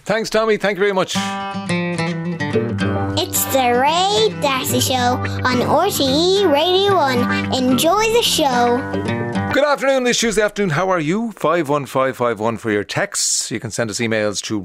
Thanks, Tommy. Thank you very much. It's the Ray Darcy Show on RTE Radio 1. Enjoy the show. Good afternoon, this Tuesday afternoon. How are you? 51551 for your texts. You can send us emails to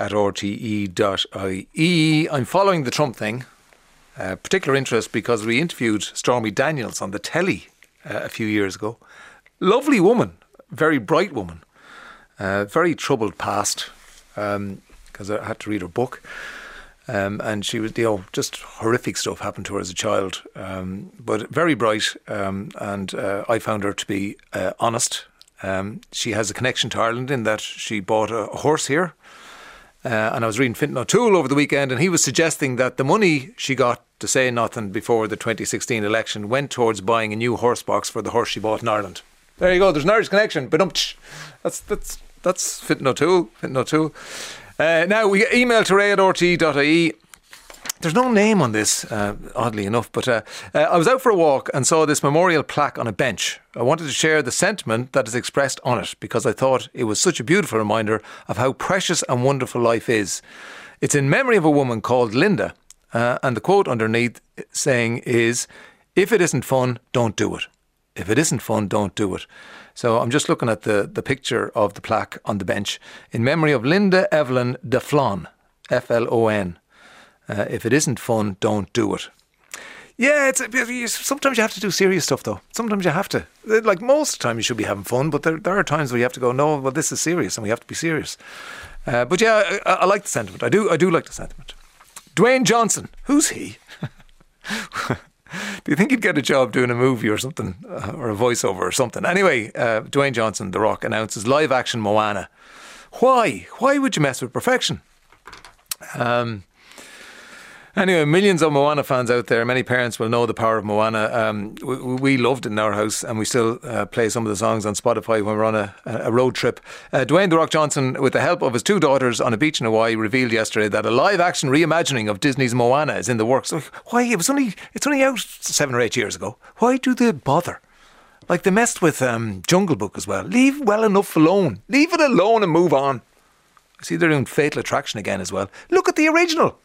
ray@rte.ie. I'm following the Trump thing. Particular interest because we interviewed Stormy Daniels on the telly a few years ago. Lovely woman, very bright woman. Very troubled past because I had to read her book. And she was, just horrific stuff happened to her as a child, but very bright, and I found her to be honest. She has a connection to Ireland in that she bought a horse here, and I was reading Fintan O'Toole over the weekend, and he was suggesting that the money she got to say nothing before the 2016 election went towards buying a new horse box for the horse she bought in Ireland. There you go, there's an Irish connection, but that's Fintan O'Toole. Now, we get email to ray@rte.ie. There's no name on this, oddly enough, but I was out for a walk and saw this memorial plaque on a bench. I wanted to share the sentiment that is expressed on it because I thought it was such a beautiful reminder of how precious and wonderful life is. It's in memory of a woman called Linda, and the quote underneath saying is, "If it isn't fun, don't do it. If it isn't fun, don't do it." So I'm just looking at the picture of the plaque on the bench in memory of Linda Evelyn de Flon, Flon. If it isn't fun, don't do it. Yeah, sometimes you have to do serious stuff though. Sometimes you have to. Like most of the time you should be having fun, but there are times where you have to go, no, well this is serious and we have to be serious. But yeah, I like the sentiment. I do like the sentiment. Dwayne Johnson, who's he? Do you think he'd get a job doing a movie or something, or a voiceover or something? Anyway, Dwayne Johnson, The Rock, announces live-action Moana. Why? Why would you mess with perfection? Anyway, millions of Moana fans out there. Many parents will know the power of Moana. We loved it in our house, and we still play some of the songs on Spotify when we're on a road trip. Dwayne The Rock Johnson, with the help of his two daughters on a beach in Hawaii, revealed yesterday that a live-action reimagining of Disney's Moana is in the works. Why? It's only out 7 or 8 years ago. Why do they bother? Like they messed with Jungle Book as well. Leave well enough alone. Leave it alone and move on. I see they're doing Fatal Attraction again as well. Look at the original.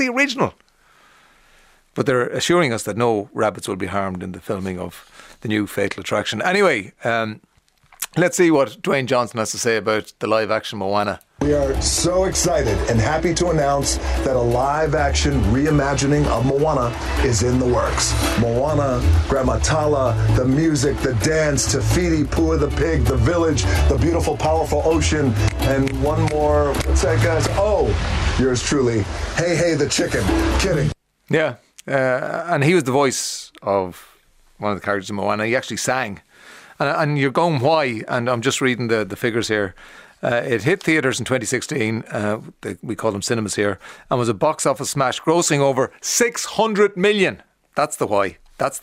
But they're assuring us that no rabbits will be harmed in the filming of the new Fatal Attraction. Anyway, let's see what Dwayne Johnson has to say about the live-action Moana. We are so excited and happy to announce that a live-action reimagining of Moana is in the works. Moana, Grandma Tala, the music, the dance, Te Fiti, Pua the pig, the village, the beautiful, powerful ocean, and one more, what's that, guys? Oh, yours truly, Hey the chicken. Kidding. Yeah, and he was the voice of one of the characters in Moana. He actually sang. And you're going, why? And I'm just reading the figures here. It hit theatres in 2016, we call them cinemas here, and was a box office smash, grossing over 600 million. That's the why.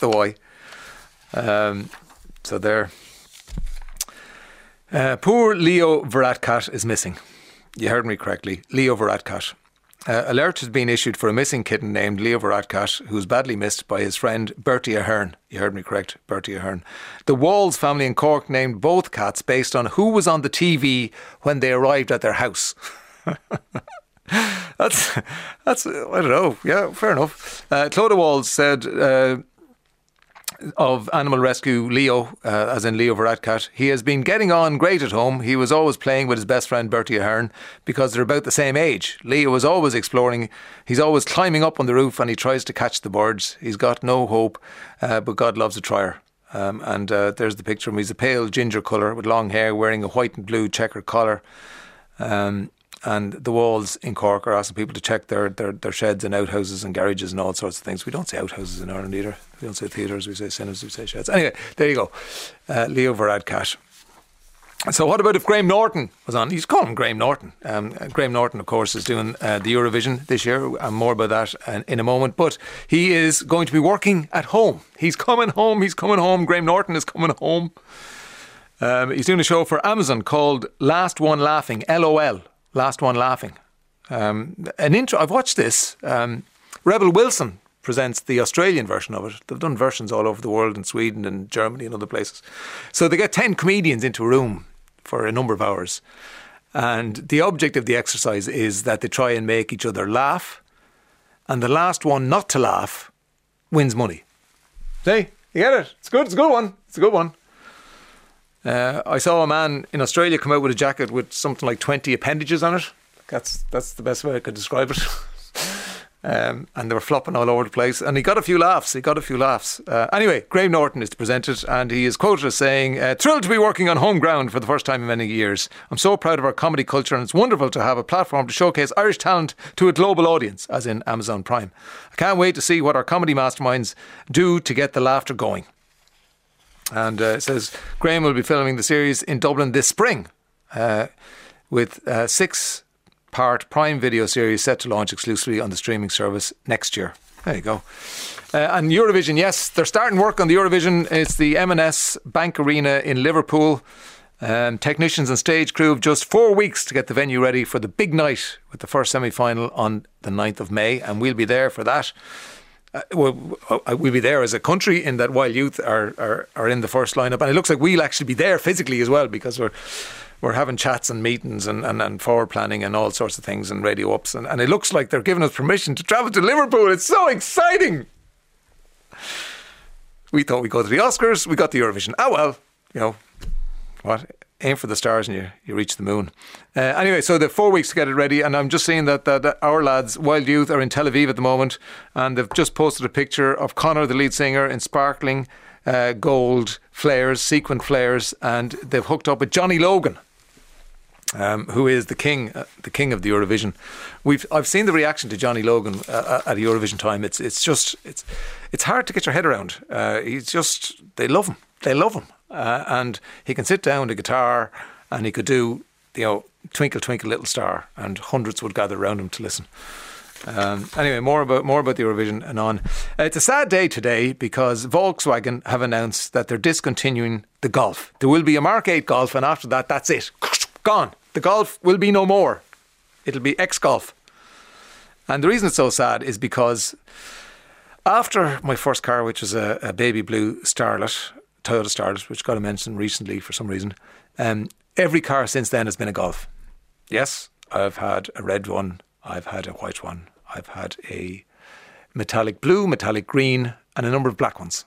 So there. Poor Leo Varadkar is missing. You heard me correctly. Leo Varadkar. Alert has been issued for a missing kitten named Leo Varadkar, who's badly missed by his friend Bertie Ahern. You heard me correct, Bertie Ahern. The Walls family in Cork named both cats based on who was on the TV when they arrived at their house. That's I don't know. Yeah, fair enough. Clodagh Walls said of animal rescue Leo, as in Leo Varadkar, he has been getting on great at home. He was always playing with his best friend Bertie Ahern because they're about the same age. Leo is always exploring. He's always climbing up on the roof and he tries to catch the birds. He's got no hope, but God loves a trier. And there's the picture of him. He's a pale ginger colour with long hair, wearing a white and blue checkered collar. And the Walls in Cork are asking people to check their sheds and outhouses and garages and all sorts of things. We don't say outhouses in Ireland either. We don't say theatres, we say cinemas, we say sheds. Anyway, there you go. Leo Varadkar. So what about if Graham Norton was on? He's calling him Graham Norton. Graham Norton, of course, is doing the Eurovision this year. And more about that in a moment. But he is going to be working at home. He's coming home. Graham Norton is coming home. He's doing a show for Amazon called Last One Laughing, LOL. Last One Laughing. I've watched this. Rebel Wilson presents the Australian version of it. They've done versions all over the world, in Sweden and Germany and other places. So they get 10 comedians into a room for a number of hours. And the object of the exercise is that they try and make each other laugh. And the last one not to laugh wins money. See? You get it? It's good. It's a good one. It's a good one. I saw a man in Australia come out with a jacket with something like 20 appendages on it. That's the best way I could describe it. And they were flopping all over the place. And he got a few laughs. Anyway, Graham Norton is to present it, and he is quoted as saying, "Thrilled to be working on home ground for the first time in many years. I'm so proud of our comedy culture, and it's wonderful to have a platform to showcase Irish talent to a global audience," as in Amazon Prime. "I can't wait to see what our comedy masterminds do to get the laughter going." And it says Graham will be filming the series in Dublin this spring with 6-part Prime Video series set to launch exclusively on the streaming service next year. There you go. And Eurovision, yes, they're starting work on the Eurovision. It's the M&S Bank Arena in Liverpool. Technicians and stage crew have just 4 weeks to get the venue ready for the big night with the first semi-final on the 9th of May, and we'll be there for that. We'll be there as a country in that Wild Youth are in the first lineup, and it looks like we'll actually be there physically as well, because we're having chats and meetings and forward planning and all sorts of things and radio ups, and it looks like they're giving us permission to travel to Liverpool. It's so exciting. We thought we'd go to the Oscars, we got the Eurovision. Ah well, you know what, aim for the stars and you reach the moon. Anyway, so they've 4 weeks to get it ready, and I'm just seeing that our lads, Wild Youth, are in Tel Aviv at the moment, and they've just posted a picture of Conor, the lead singer, in sparkling gold flares, sequin flares, and they've hooked up with Johnny Logan, who is the king of the Eurovision. I've seen the reaction to Johnny Logan at Eurovision time. It's hard to get your head around. They love him, and he can sit down the guitar and he could do, Twinkle Twinkle Little Star, and hundreds would gather around him to listen. Anyway, more about the Eurovision and on. It's a sad day today because Volkswagen have announced that they're discontinuing the Golf. There will be a Mark 8 Golf, and after that, that's it. Gone. The Golf will be no more. It'll be ex-Golf. And the reason it's so sad is because after my first car, which was a baby blue Starlet, Toyota Starlet, which got a mention recently for some reason, every car since then has been a Golf. Yes, I've had a red one, I've had a white one, I've had a metallic blue, metallic green, and a number of black ones.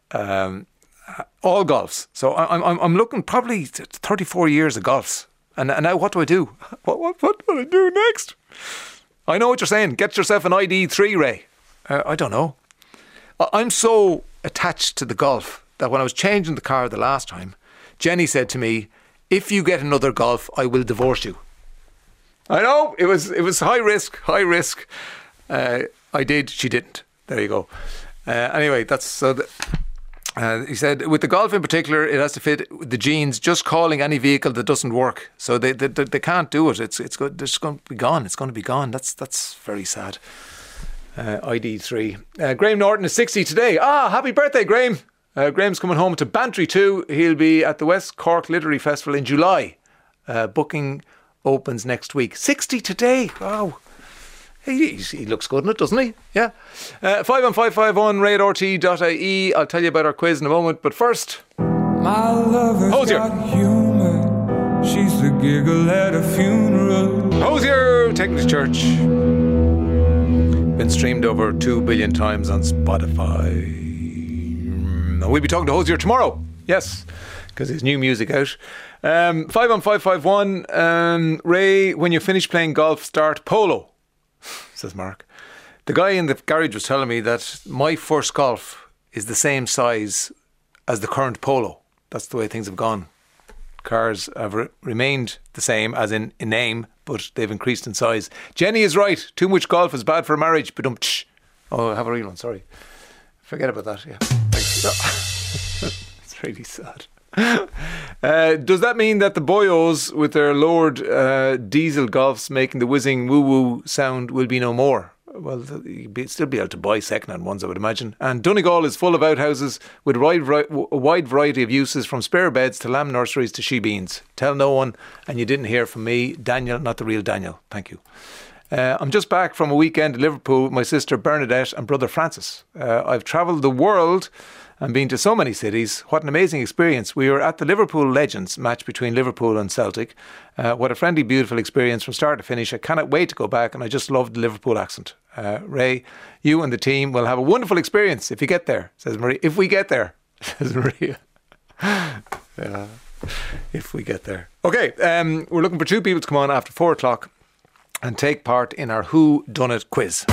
All Golfs. So I'm looking probably 34 years of Golfs. And now what do I do? What do I do next? I know what you're saying. Get yourself an ID3, Ray. I don't know. I'm so attached to the Golf that when I was changing the car the last time, Jenny said to me, "If you get another Golf, I will divorce you." I know, it was high risk. I did, she didn't. There you go. Anyway, that's so. He said, with the Golf in particular, it has to fit the genes. Just calling any vehicle that doesn't work, so they can't do it. It's going to be gone. It's going to be gone. That's very sad. ID3. Graham Norton is 60 today. Happy birthday, Graham. Graham's coming home to Bantry too. He'll be at the West Cork Literary Festival in July. Booking opens next week. 60 today. Wow. He looks good in it, doesn't he? Yeah. 51551 radarT.ie. I'll tell you about our quiz in a moment, but first, my lover's got humour. She's the giggle at a funeral. Hosier, taking to church. Been streamed over 2 billion times on Spotify. We'll be talking to Hosier tomorrow. Yes, because his new music out. 51551. Ray, when you finish playing golf, start polo, says Mark. The guy in the garage was telling me that my first Golf is the same size as the current Polo. That's the way things have gone. Cars have remained the same as in name, but they've increased in size. Jenny is right. Too much golf is bad for a marriage. But oh, I have a real one. Sorry. Forget about that. Yeah. It's really sad. Does that mean that the boyos with their lowered diesel Golfs making the whizzing woo-woo sound will be no more? Well, you'd still be able to buy second-hand ones, I would imagine. And Donegal is full of outhouses with a wide variety of uses, from spare beds to lamb nurseries to she-beans. Tell no one, and you didn't hear from me, Daniel, not the real Daniel. Thank you. I'm just back from a weekend in Liverpool with my sister Bernadette and brother Francis. I've travelled the world and been to so many cities. What an amazing experience. We were at the Liverpool Legends match between Liverpool and Celtic. What a friendly, beautiful experience from start to finish. I cannot wait to go back, and I just loved the Liverpool accent. Ray, you and the team will have a wonderful experience if you get there, says Maria. If we get there, says Maria. Yeah, if we get there. Okay, we're looking for 2 people to come on after 4 o'clock and take part in our Who Done It quiz.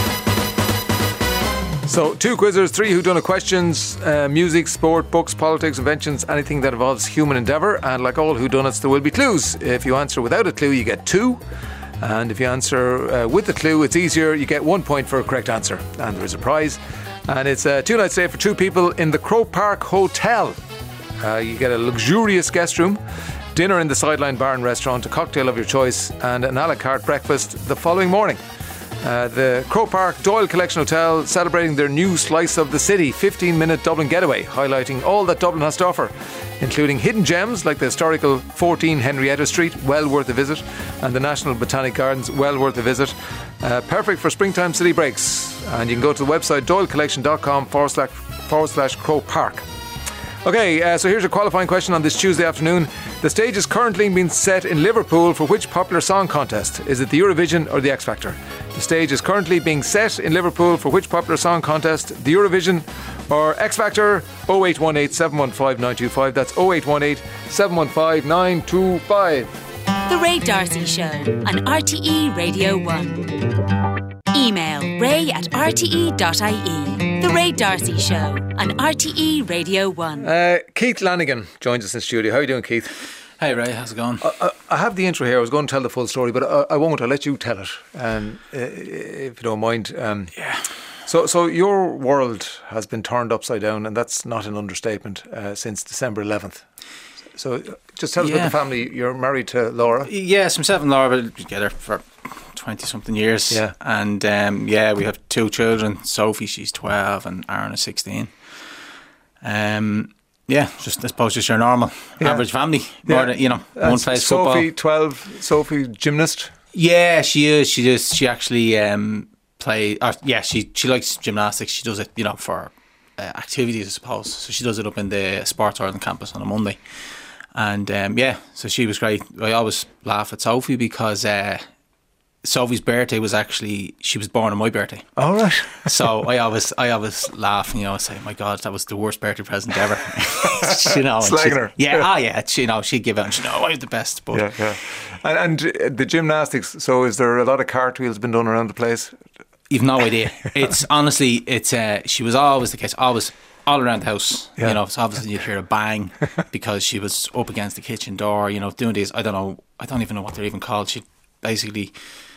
So 2 quizzers, 3 Who Done It questions, music, sport, books, politics, inventions, anything that involves human endeavour. And like all Who Done It's, there will be clues. If you answer without a clue, you get 2. And if you answer with the clue, it's easier. You get 1 point for a correct answer. And there is a prize. And it's a 2-night stay for 2 people in the Croke Park Hotel. You get a luxurious guest room, dinner in the Sideline Bar and Restaurant, a cocktail of your choice, and an a la carte breakfast the following morning. The Croke Park Doyle Collection Hotel celebrating their new slice of the city, 15-minute Dublin getaway, highlighting all that Dublin has to offer, including hidden gems like the historical 14 Henrietta Street, well worth a visit, and the National Botanic Gardens, well worth a visit. Perfect for springtime city breaks. And you can go to the website doylecollection.com/Croke Park. Okay, so here's a qualifying question on this Tuesday afternoon. The stage is currently being set in Liverpool for which popular song contest? Is it the Eurovision or the X Factor? The stage is currently being set in Liverpool for which popular song contest? The Eurovision or X Factor? 0818 715 925. That's 0818 715 925. The Ray D'Arcy Show on RTE Radio 1. Email ray@rte.ie. The Ray D'Arcy Show on RTE Radio 1. Keith Lanigan joins us in studio. How are you doing, Keith? Hey Ray, how's it going? I have the intro here. I was going to tell the full story, but I won't. I'll let you tell it, if you don't mind. Yeah. So your world has been turned upside down, and that's not an understatement, since December 11th. So just tell us about the family. You're married to Laura. Yes, myself and Laura have been together for 20-something years. Yeah. And we have 2 children. Sophie, she's 12, and Aaron is 16. Just I suppose just your normal average family. More than, one plays football. Sophie, 12. Sophie, gymnast. Yeah, she is. She actually she likes gymnastics. She does it, for activities, I suppose. So she does it up in the Sports Ireland campus on a Monday. And so she was great. I always laugh at Sophie because Sophie's birthday was actually, she was born on my birthday. All right. So I always laugh, I say, my God, that was the worst birthday present ever. Slagging her. Yeah. She'd give out and I'm the best. But yeah. And the gymnastics, so is there a lot of cartwheels been done around the place? You've no idea. It's honestly, she was always the case, always all around the house. So obviously you'd hear a bang because she was up against the kitchen door, doing these, I don't even know what they're even called. She basically...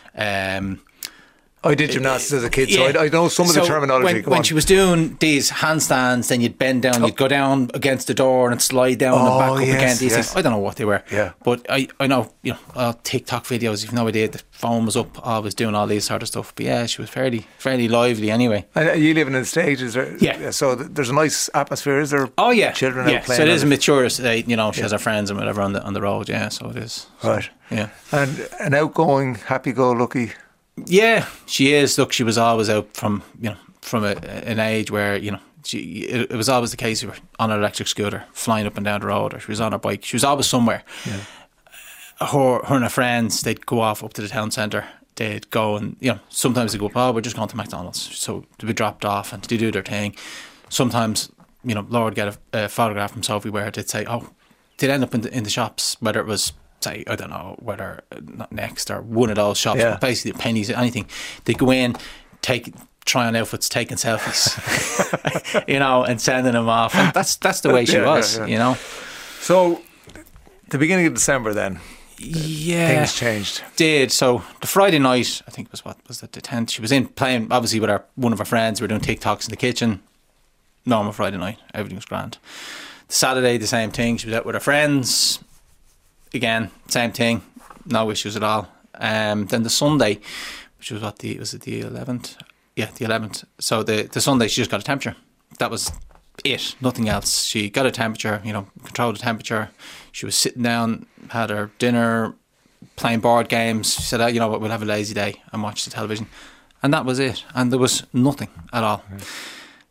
I did gymnastics as a kid, so I know some of the terminology. When she was doing these handstands, then you'd bend down, you'd go down against the door and slide down and back up again. These things. I don't know what they were. Yeah. But I know, TikTok videos, you've no idea, the phone was up, I was doing all these sort of stuff. But yeah, she was fairly lively anyway. And are you living in the States? Is there? Yeah. So there's a nice atmosphere, is there? Oh yeah. Children out playing. So it is a mature estate, she has her friends and whatever on the road, so it is. Right. Yeah. And an outgoing, happy-go-lucky... Yeah, she is. Look, she was always out from an age where it was always the case. We were on an electric scooter, flying up and down the road, or she was on her bike. She was always somewhere. Yeah. Her and her friends, they'd go off up to the town centre. They'd go and sometimes they go, we're just going to McDonald's. So they'd be dropped off and they do their thing. Sometimes Laura would get a photograph from Sophie where they'd say, they'd end up in the shops, whether it was, say, I don't know, whether not Next or one of those shops, but basically pennies, anything. They go in, try on outfits, taking selfies, and sending them off. And that's the way she was, So, the beginning of December then, things changed. Did. So, the Friday night, I think was the 10th, she was in playing, obviously, with one of her friends. We were doing TikToks in the kitchen. Normal Friday night, everything was grand. The Saturday, the same thing. She was out with her friends. Again, same thing, no issues at all. Then the Sunday, which was the 11th? Yeah, the 11th. So the Sunday, she just got a temperature. That was it, nothing else. She got a temperature, controlled the temperature. She was sitting down, had her dinner, playing board games. She said, we'll have a lazy day and watch the television. And that was it. And there was nothing at all.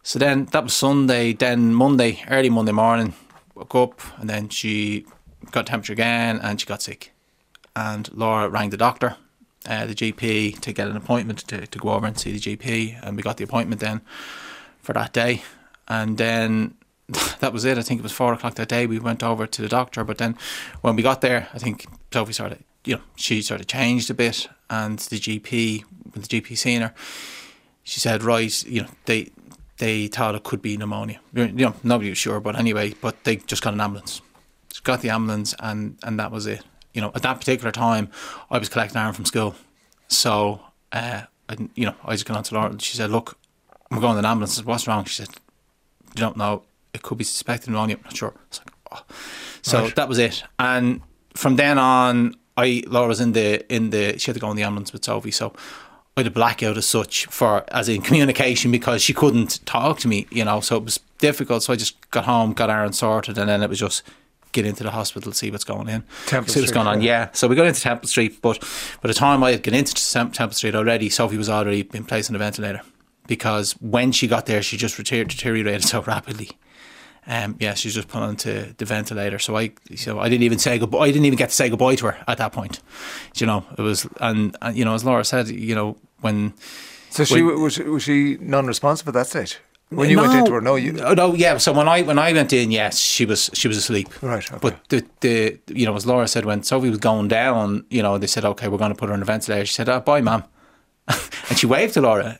So then that was Sunday. Then Monday, early Monday morning, woke up, and then she got temperature again, and she got sick. And Laura rang the doctor, the GP, to get an appointment to go over and see the GP, and we got the appointment then for that day. And then that was it. I think it was 4 o'clock that day. We went over to the doctor, but then when we got there, I think Sophie she sort of changed a bit, and the GP, when the GP seen her, she said, right, they thought it could be pneumonia. Nobody was sure, but anyway, but they just got an ambulance. Just got the ambulance, and that was it. At that particular time, I was collecting Aaron from school, so I just got on to Laura, and she said, look, we're going in an ambulance. I said, what's wrong? She said, you don't know, it could be suspected pneumonia. I'm not sure. I was like, oh. So right. That was it. And from then on, Laura was in the she had to go in the ambulance with Sophie, so I had a blackout as such, as in communication, because she couldn't talk to me, so it was difficult. So I just got home, got Aaron sorted, and then it was just get into the hospital, see what's going on. See what's going on. Yeah. So we got into Temple Street, but by the time I had got into Temple Street already, Sophie was already been placed on a ventilator, because when she got there, she just deteriorated so rapidly. She was just put onto the ventilator. So I didn't even say goodbye. I didn't even get to say goodbye to her at that point. It was, and as Laura said, when. So was she non-responsive at that stage? When you went into her, no, yeah. So when I went in, yes, she was asleep. Right. Okay. But the as Laura said, when Sophie was going down, they said, okay, we're going to put her on a ventilator. She said, oh, bye, ma'am, and she waved to Laura,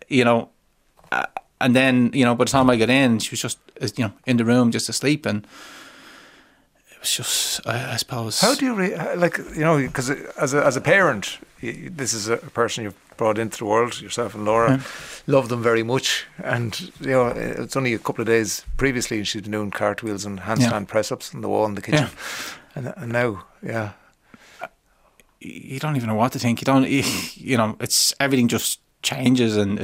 and then by the time I got in, she was just in the room just asleep, and it was just I suppose. How do you because as a parent, this is a person you've brought into the world, yourself and Laura. Love them very much, and it's only a couple of days previously and she's been doing cartwheels and handstand press-ups on the wall in the kitchen, and now you don't even know what to think. You don't it's everything just changes, and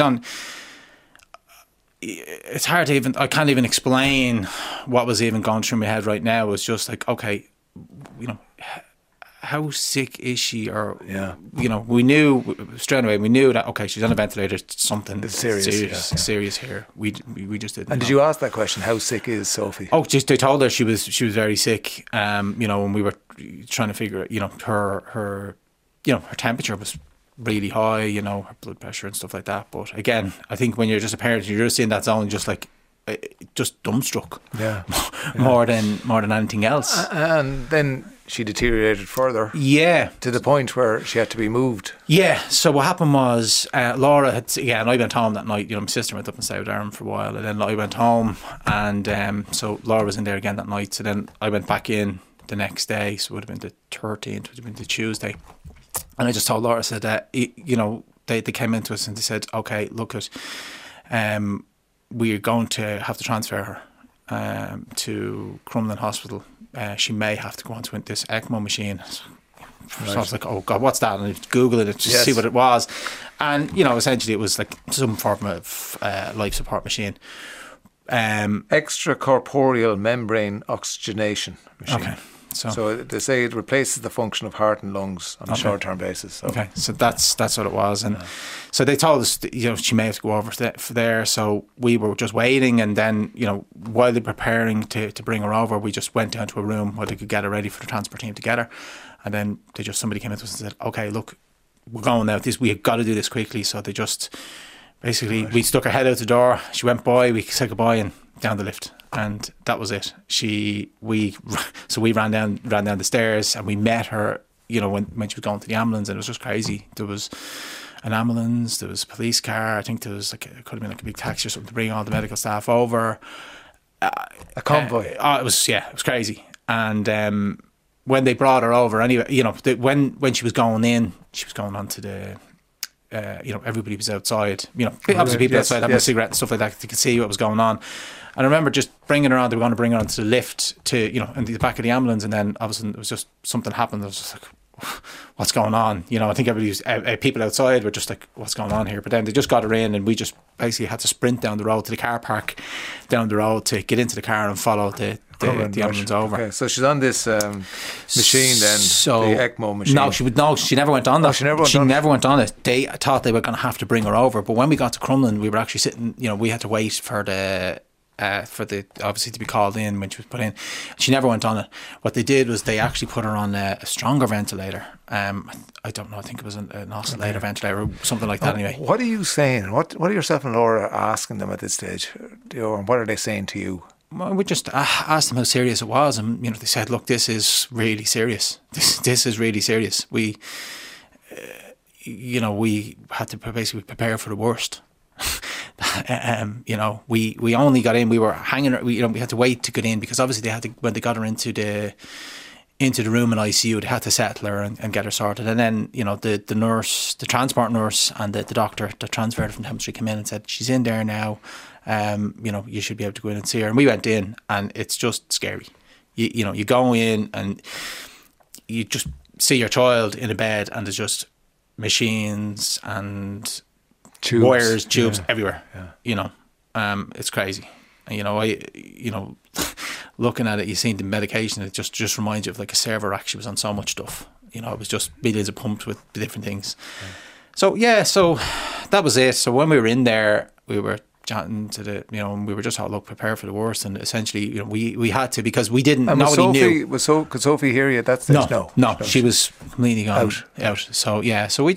it's hard to even, I can't even explain what was even going through my head right now. It's just like, okay, how sick is she? Or, we knew straight away, that, okay, she's on a ventilator, something serious here. We just didn't know. Did you ask that question, how sick is Sophie? Oh, just they told her she was very sick. When we were trying to figure it, her temperature was really high, her blood pressure and stuff like that. But again, I think when you're just a parent, you're just in that zone, just like, just dumbstruck. More than anything else. And then she deteriorated further. Yeah. To the point where she had to be moved. Yeah. So what happened was, Laura and I went home that night. My sister went up and stayed with Aaron for a while, and then I went home, and so Laura was in there again that night. So then I went back in the next day, so it would have been the 13th, would have been the Tuesday. And I just told Laura, I said that, they came into us and they said, okay, look at, we're going to have to transfer her to Crumlin Hospital. She may have to go onto this ECMO machine. Right. So I was like, oh God, what's that? And I Googled it to see what it was. And, essentially it was like some form of life support machine. Extracorporeal membrane oxygenation machine. Okay. So they say it replaces the function of heart and lungs on a short-term basis. So. Okay, so that's what it was, and so they told us, she may have to go over for there. So we were just waiting, and then while they're preparing to bring her over, we just went down to a room where they could get her ready for the transport team to get her, and then somebody came into us and said, okay, look, we're going now. We've got to do this quickly. So they just basically we stuck her head out the door. She went by. We said goodbye and down the lift. And that was it. We ran down the stairs, and we met her, when she was going to the ambulance, and it was just crazy. There was an ambulance, there was a police car. I think there was it could have been like a big taxi or something to bring all the medical staff over. A convoy. It was crazy. And when they brought her over, anyway, when she was going in, she was going on to the. Everybody was outside. Obviously people outside having a cigarette and stuff like that. They could see what was going on. And I remember just bringing her on. They were going to bring her onto the lift to, in the back of the ambulance, and then all of a sudden it was just something happened. I was just like, what's going on? I think people outside were just like, what's going on here? But then they just got her in, and we just basically had to sprint down the road to the car park, down the road to get into the car and follow the the ambulance over. Okay, so she's on this machine then, the ECMO machine. She never went on that. She never went on it. They thought they were going to have to bring her over, but when we got to Crumlin, we were actually sitting. We had to wait for the obviously to be called in when she was put in. She never went on it. What they did was they actually put her on a stronger ventilator. I don't know. I think it was an oscillator ventilator or something like that. Anyway, what are you saying? What are yourself and Laura asking them at this stage? And what are they saying to you? Well, we just asked them how serious it was, and they said, "Look, this is really serious. This is really serious. We had to basically prepare for the worst." We only got in. We were hanging. We had to wait to get in because obviously when they got her into the room in ICU, they had to settle her and get her sorted. And then the nurse, the transport nurse, and the doctor that transferred from Temple Street came in and said, "She's in there now. You should be able to go in and see her." And we went in, and it's just scary. You go in and you just see your child in a bed, and there's just machines and tubes. Wires, tubes everywhere. Yeah. It's crazy. And, looking at it, you see the medication. It just reminds you of like a server rack. She was on so much stuff. It was just millions of pumps with different things. Yeah. So that was it. So when we were in there, we were chatting to and we were just look, prepare for the worst. And essentially, we had to because we didn't. And nobody knew. Could Sophie hear you at that stage? No. She was completely gone out. So yeah. So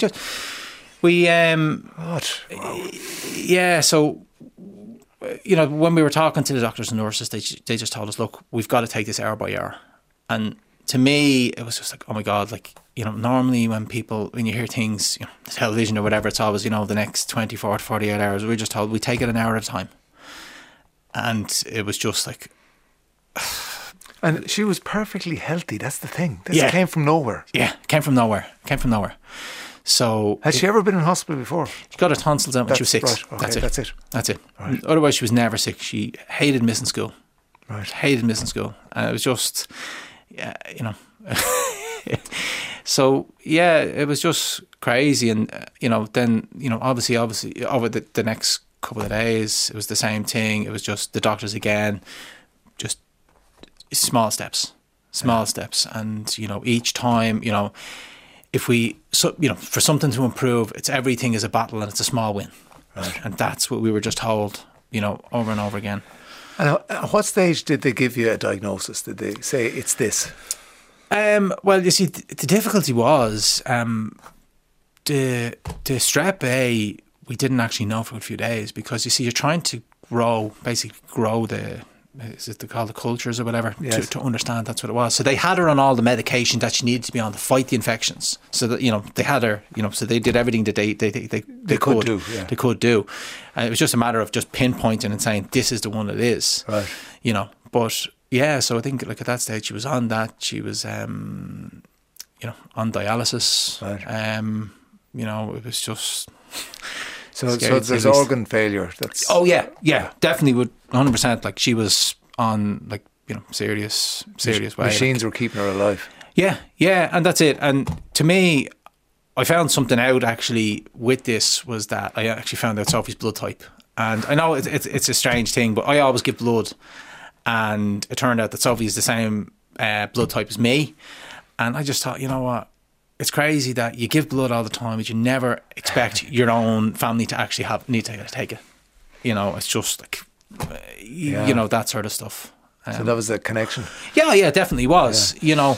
so when we were talking to the doctors and nurses, they just told us, "Look, we've got to take this hour by hour." And to me, it was just like, oh my God, normally when you hear things, television or whatever, it's always, the next 24 to 48 hours. We were just told we take it an hour at a time. And it was just like... And she was perfectly healthy, that's the thing. This came from nowhere. Yeah, came from nowhere. So... Has she ever been in hospital before? She got her tonsils out when she was 6. Right, okay, that's it. Right. Otherwise, she was never sick. She hated missing school. Right. Hated missing school. And it was just... So it was just crazy. And then obviously over the next couple of days it was the same thing. It was just the doctors again, just small steps, and each time if for something to improve, it's everything is a battle and it's a small win. Right. And that's what we were just told over and over again. And at what stage did they give you a diagnosis? Did they say it's this? Well, you see, the difficulty was the strep A. We didn't actually know for a few days because you see, you're trying to grow the. Is it called the cultures or whatever? Yes. To understand that's what it was. So they had her on all the medication that she needed to be on to fight the infections. So that they had her. So they did everything that they could do. Yeah. They could do. And it was just a matter of just pinpointing and saying this is the one it is. Right. But. Yeah, so I think at that stage she was on that. She was, on dialysis. Right. It was just. So there's organ failure. That's. Oh yeah, definitely would 100%. Like she was on serious way. Machines were keeping her alive. Yeah, and that's it. And to me, I found something out actually with this was that I actually found out Sophie's blood type, and I know it's a strange thing, but I always give blood. And it turned out that Sophie is the same blood type as me. And I just thought, you know what? It's crazy that you give blood all the time, but you never expect your own family to actually need to take it. It's just like, that sort of stuff. So that was a connection? Yeah, definitely was,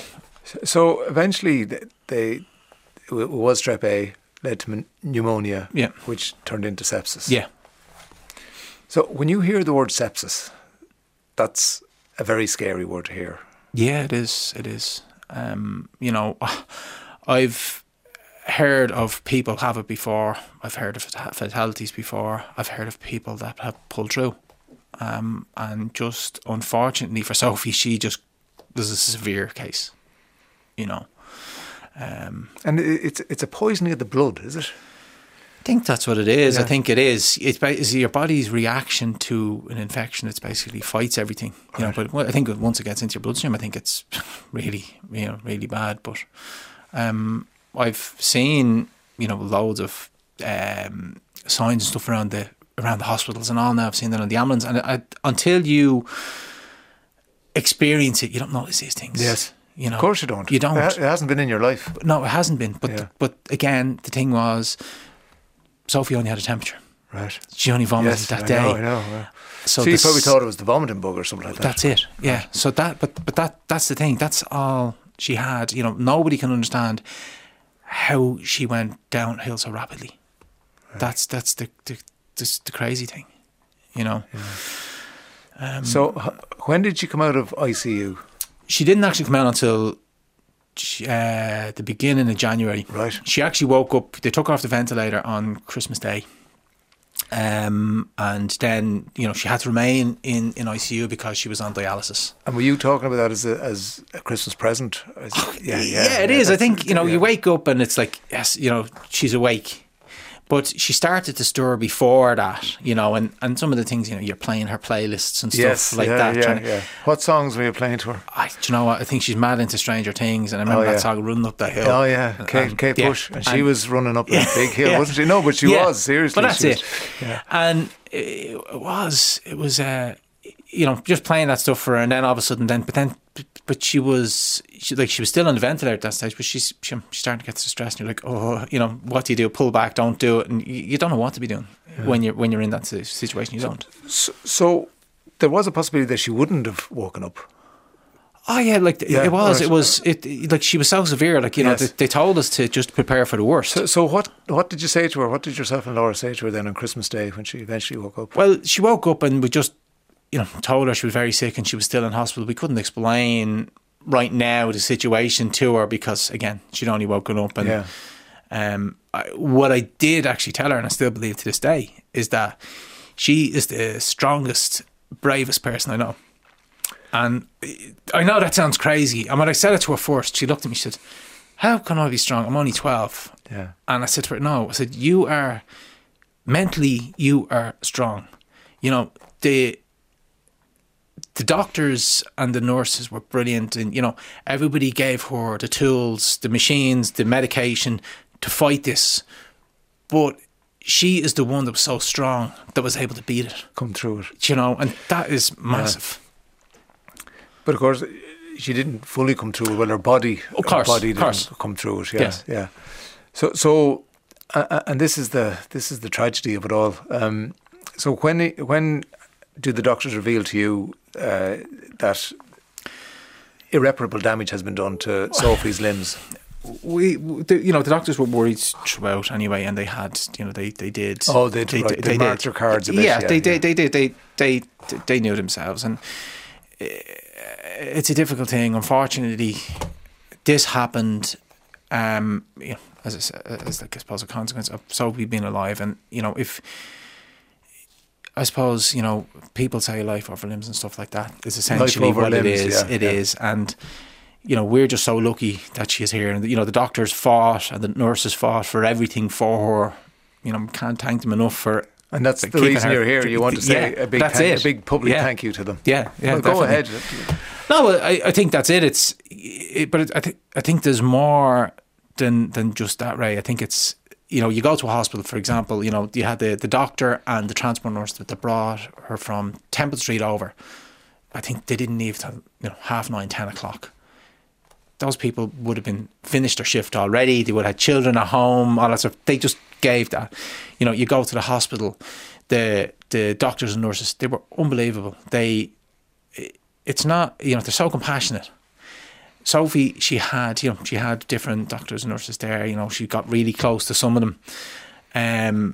So eventually it was strep A, led to pneumonia, which turned into sepsis. Yeah. So when you hear the word sepsis... That's a very scary word to hear. Yeah, it is. I've heard of people have it before. I've heard of fatalities before. I've heard of people that have pulled through. And just unfortunately for Sophie, there's a severe case, And it's a poisoning of the blood, is it? I think that's what it is. Yeah. I think it is. It's your body's reaction to an infection. It's basically fights everything. Right. But I think once it gets into your bloodstream, I think it's really, really bad. But I've seen, loads of signs and stuff around the hospitals and all now. I've seen that on the ambulance, and until you experience it, you don't notice these things. Yes. You know, Of course you don't. You don't. It hasn't been in your life. No, it hasn't been. But Yeah. but again, the thing was, Sophie only had a temperature. Right. She only vomited Yes, that I day. know, I know. Yeah. So She this- probably thought it was the vomiting bug or something like that. That's it. Yeah. So that's the thing. That's all she had. You know, nobody can understand how she went downhill so rapidly. That's the crazy thing. You know. So when did she come out of ICU? She didn't actually come out until the beginning of January. Right. She actually woke up. They took her off the ventilator on Christmas Day. And then, you know, she had to remain in ICU because she was on dialysis. And were you talking about that as a Christmas present? Yeah, it is. I think, you know, you wake up and it's like, yes, you know, she's awake. But she started to stir before that, you know, and some of the things, you know, you're playing her playlists and stuff like that. Yeah. What songs were you playing to her? Do you know what? I think she's mad into Stranger Things, and I remember that song, Running Up That Hill. Oh, yeah, Kate Bush. And she was running up that big hill, wasn't she? No, but she was, seriously. But that's it. Yeah. And it was, you know, just playing that stuff for her, and then all of a sudden, but she was still on the ventilator at that stage, but she's starting to get distressed, and you're like, oh, you know, what do you do? Pull back, don't do it, and you don't know what to be doing when you're in that situation. You don't. So there was a possibility that she wouldn't have woken up. Oh yeah, like Yeah, it was. right. It was. Like she was so severe. Like, you know, Yes. they told us to just prepare for the worst. So what did you say to her? What did yourself and Laura say to her then on Christmas Day when she eventually woke up? Well, she woke up and we just, you know, told her she was very sick and she was still in hospital. We couldn't explain right now the situation to her because, again, she'd only woken up. And what I did actually tell her, and I still believe to this day, is that she is the strongest, bravest person I know. And I know that sounds crazy. And when I said it to her first, she looked at me, she said, how can I be strong? I'm only 12. Yeah. And I said to her, no. I said, mentally, you are strong. You know, the doctors and the nurses were brilliant, and, you know, everybody gave her the tools, the machines, the medication to fight this. But she is the one that was so strong that was able to beat it. Come through it. You know, and that is massive. But of course, she didn't fully come through it. Well, her body didn't come through it. Yeah, Yes. yeah. So, and this is the tragedy of it all. So when do the doctors reveal to you that irreparable damage has been done to Sophie's limbs? The doctors were worried throughout anyway, and they had, you know, they did. Oh, they marked their cards a bit. Yeah, they did. They knew themselves, and it's a difficult thing. Unfortunately, this happened. You know, as I said, as like, I suppose, a consequence of Sophie being alive, and, you know, if I suppose, you know, people say life over limbs and stuff like that is essentially what it is. It is, and, you know, we're just so lucky that she is here, and, you know, the doctors fought and the nurses fought for everything for her. You know, we can't thank them enough for. And that's the keeping reason her. you're here. You want to say a big public Yeah. thank you to them. Yeah, Well, definitely. go ahead. No, well, I think that's it. I think there's more than just that, Ray. I think it's, you know, you go to a hospital, for example, you know, you had the doctor and the transport nurse that brought her from Temple Street over. I think they didn't leave till, you know, 9:30, 10 o'clock. Those people would have been finished their shift already. They would have had children at home, all that stuff. They just gave that. You know, you go to the hospital, the doctors and nurses, they were unbelievable. It's not, you know, they're so compassionate. Sophie, she had different doctors and nurses there. You know, she got really close to some of them.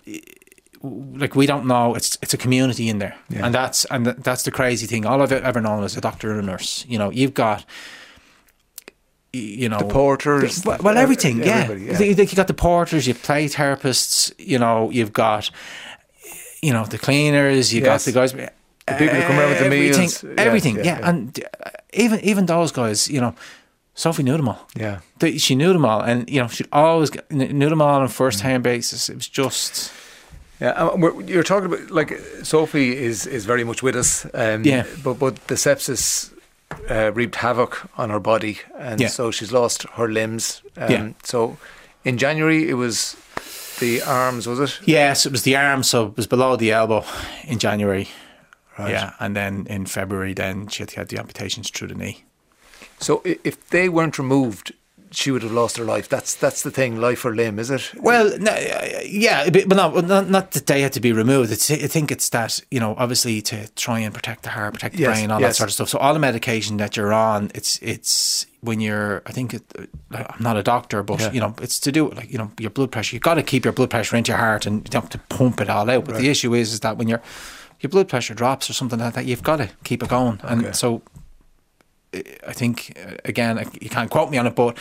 Like, we don't know. It's a community in there, Yeah. and that's the crazy thing. All I've ever known is a doctor and a nurse. You know, you've got, you know, The porters, everything. everybody, Yeah, you got the porters, you play therapists. You know, you've got, you know, the cleaners. You got Yes. the guys. The people who come around with the meals. Everything. Yeah. And even those guys, you know, Sophie knew them all. Yeah. She knew them all, and, you know, she always knew them all on a first-time basis. It was just. Yeah, you're talking about, like, Sophie is very much with us. Yeah. But the sepsis wreaked havoc on her body, and Yeah. so she's lost her limbs. Yeah. So in January it was the arms, was it? Yes, it was the arm, so it was below the elbow in January. Right. Yeah, and then in February, then she had to get the amputations through the knee. So if they weren't removed, she would have lost her life. That's the thing, life or limb, is it? Well, no, yeah, but not that they had to be removed. I think it's that, obviously to try and protect the heart, protect the brain, all that sort of stuff. So all the medication that you're on, it's when you're, I'm not a doctor, but it's to do with your blood pressure. You've got to keep your blood pressure into your heart and to pump it all out. But the issue is that when your blood pressure drops or something like that, you've got to keep it going. Okay. And so I think, again, you can't quote me on it, but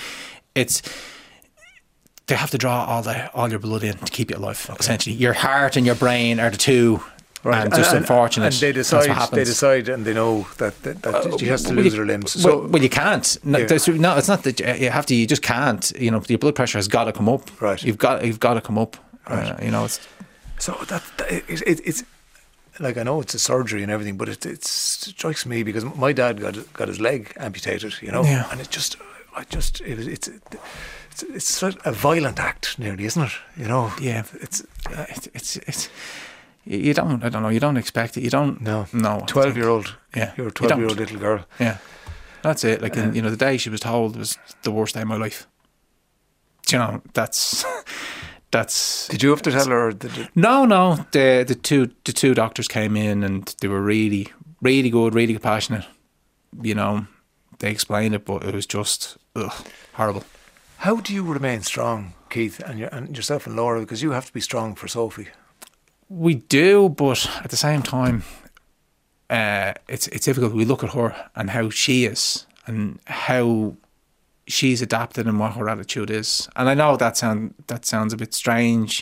they have to draw all your blood in to keep you alive. Okay. Essentially, your heart and your brain are the two. Right. And just unfortunate. And they decide, and they know that she has to lose her limbs. So, well, you can't. No, it's not that you have to. You just can't. Your blood pressure has got to come up. Right. You've got to come up. Right. So it's. Like, I know it's a surgery and everything, but it strikes me because my dad got his leg amputated, and it's a violent act, nearly, isn't it? Yeah. It's you don't. I don't know. You don't expect it. You don't. No. 12-year-old. Yeah. You're a 12-year-old little girl. Yeah. That's it. Like, the day she was told was the worst day of my life. That's. Did you have to tell her? No. The two doctors came in and they were really, really good, really compassionate. They explained it, but it was just horrible. How do you remain strong, Keith, and yourself and Laura? Because you have to be strong for Sophie. We do, but at the same time, it's difficult. We look at her and how she is and how she's adapted and what her attitude is. And I know that sounds a bit strange,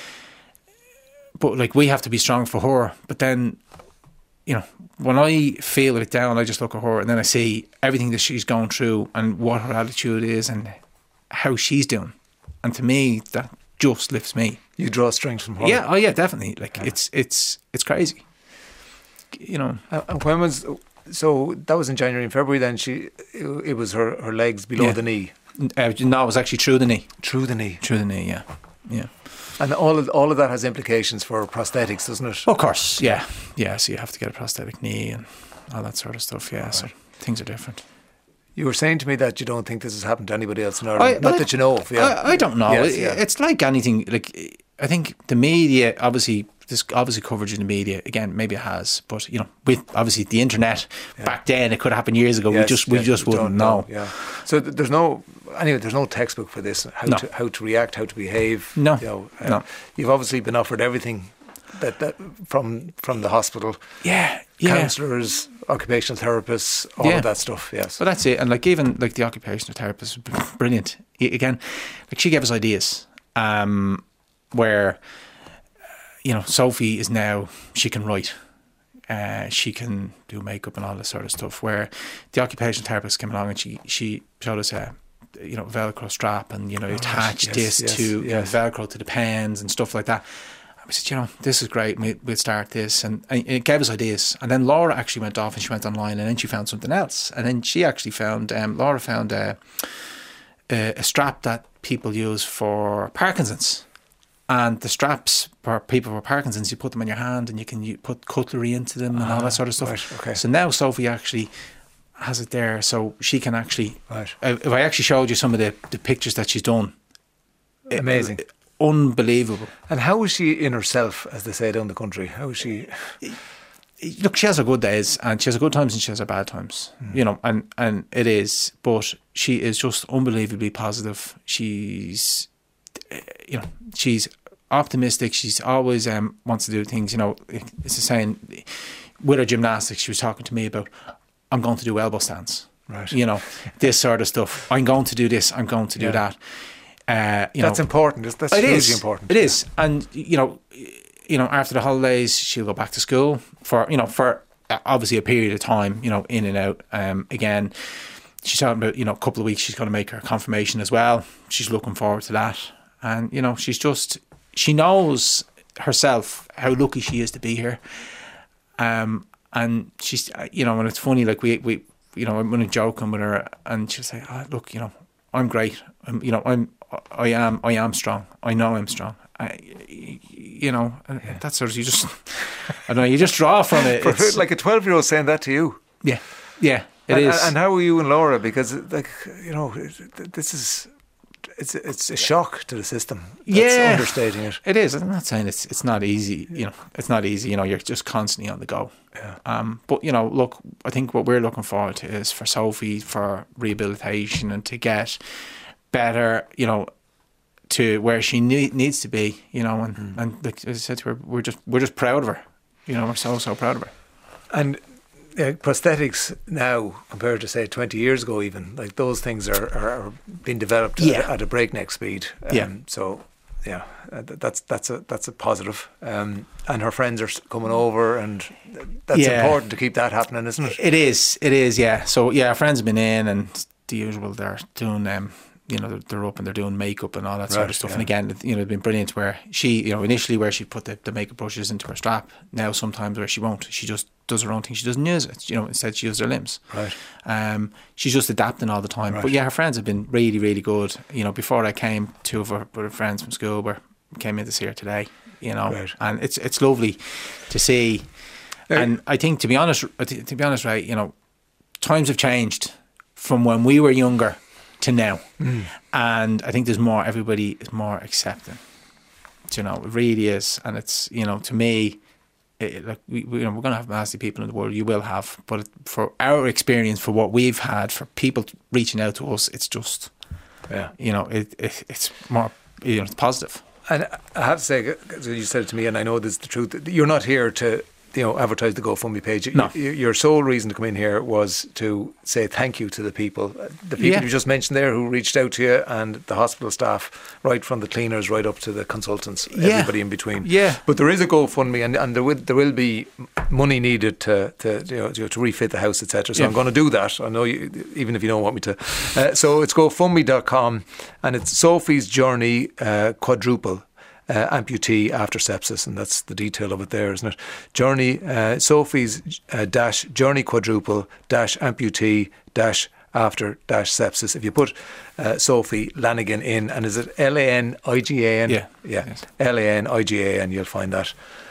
but like, we have to be strong for her. But then, when I feel a bit down, I just look at her and then I see everything that she's going through and what her attitude is and how she's doing. And to me, that just lifts me. You draw strength from her. Yeah, yeah, definitely. Like, it's crazy. And when was... So that was in January and February. Then it was her legs below the knee. No, it was actually through the knee. Through the knee. Yeah. And all of that has implications for prosthetics, doesn't it? Of course, yeah. So you have to get a prosthetic knee and all that sort of stuff. Yeah, right. So things are different. You were saying to me that you don't think this has happened to anybody else in Ireland. Not that you know of. Yeah. I don't know. Yes, it's like anything. Like, I think the media obviously. There's obviously coverage in the media. Again, maybe it has, but with obviously the internet back then, it could have happened years ago. Yes, we just wouldn't know. Yeah. So there's no textbook for this. How to react, how to behave. No. No. You've obviously been offered everything that from the hospital. Yeah. Counsellors, occupational therapists, all of that stuff. Yes. Well, that's it. And like, even like the occupational therapist, brilliant. Again, like, she gave us ideas where. Sophie is now, she can write, she can do makeup and all this sort of stuff, where the occupational therapist came along and she showed us a Velcro strap and, attach this to Velcro to the pens and stuff like that. And we said, this is great, we'll start this. And it gave us ideas. And then Laura actually went off and she went online and then she found something else. And then she actually found, Laura found a strap that people use for Parkinson's. And the straps for people with Parkinson's, you put them in your hand and you can put cutlery into them and all that sort of stuff. Right, okay. So now Sophie actually has it there, so she can actually... Right. If I actually showed you some of the pictures that she's done... Amazing. Unbelievable. And how is she in herself, as they say down the country? How is she... Look, she has her good days and she has her good times and she has her bad times, and it is, but she is just unbelievably positive. She's... she's optimistic. She's always wants to do things. It's a saying with her gymnastics. She was talking to me about, I'm going to do elbow stands. Right. This sort of stuff. I'm going to do this. I'm going to do that. That's important. That's hugely important. It is. And after the holidays, she'll go back to school for obviously a period of time. In and out. Again, she's talking about a couple of weeks. She's going to make her confirmation as well. She's looking forward to that. And, she knows herself how lucky she is to be here. And she's, and it's funny, like we I'm going to joking with her and she'll say, look, I'm great. I am strong. I know I'm strong. That sort of, you just, I don't know. You just draw from it. It's, like a 12-year-old saying that to you. yeah, it is. And how are you and Laura? Because, like, you know, this is... It's a shock to the system. That's understating it. It is. I'm not saying it's not easy. You know, it's not easy. You know, you're just constantly on the go. Yeah. But you know, look, I think what we're looking forward to is for Sophie for rehabilitation and to get better. You know, to where she needs to be. You know, and like as I said to her, we're just proud of her. You know, we're so proud of her. And prosthetics now compared to say 20 years ago, even like those things are being developed at a breakneck speed. So yeah, that's a positive. And her friends are coming over, and that's important to keep that happening, isn't it? It is. Yeah. So yeah, our friends have been in, and the usual. They're doing you know, they're up and they're doing makeup and all that sort of stuff. Yeah. And again, you know, it's been brilliant where she, you know, initially where she put the makeup brushes into her strap. Now sometimes where she won't. She just does her own thing. She doesn't use it. You know, instead she uses her limbs. Right. She's just adapting all the time. Right. But yeah, her friends have been really, really good. You know, before I came, two of her friends from school came in to see her today. You know, right. And it's lovely to see. And I think to be honest, right, you know, times have changed from when we were younger to now, and I think everybody is more accepting. You know, it really is, and it's, you know, to me, like we're going to have nasty people in the world. You will have, but for our experience, for what we've had, for people reaching out to us, it's just, you know, it's more, you know, it's positive. And I have to say, you said it to me, and I know this is the truth. You're not here to, you know, advertise the GoFundMe page. No. Your sole reason to come in here was to say thank you to the people you just mentioned there who reached out to you, and the hospital staff, right from the cleaners right up to the consultants, everybody in between. Yeah. But there is a GoFundMe, and there will be money needed to refit the house, etc. So I'm going to do that. I know you, even if you don't want me to. So it's GoFundMe.com, and it's Sophie's Journey Quadruple. Amputee after sepsis, and that's the detail of it there, isn't it? Journey, Sophie's Journey Quadruple Amputee after sepsis. If you put Sophie Lanigan in, and is it Lanigan? Yeah. Yes. Lanigan, you'll find that.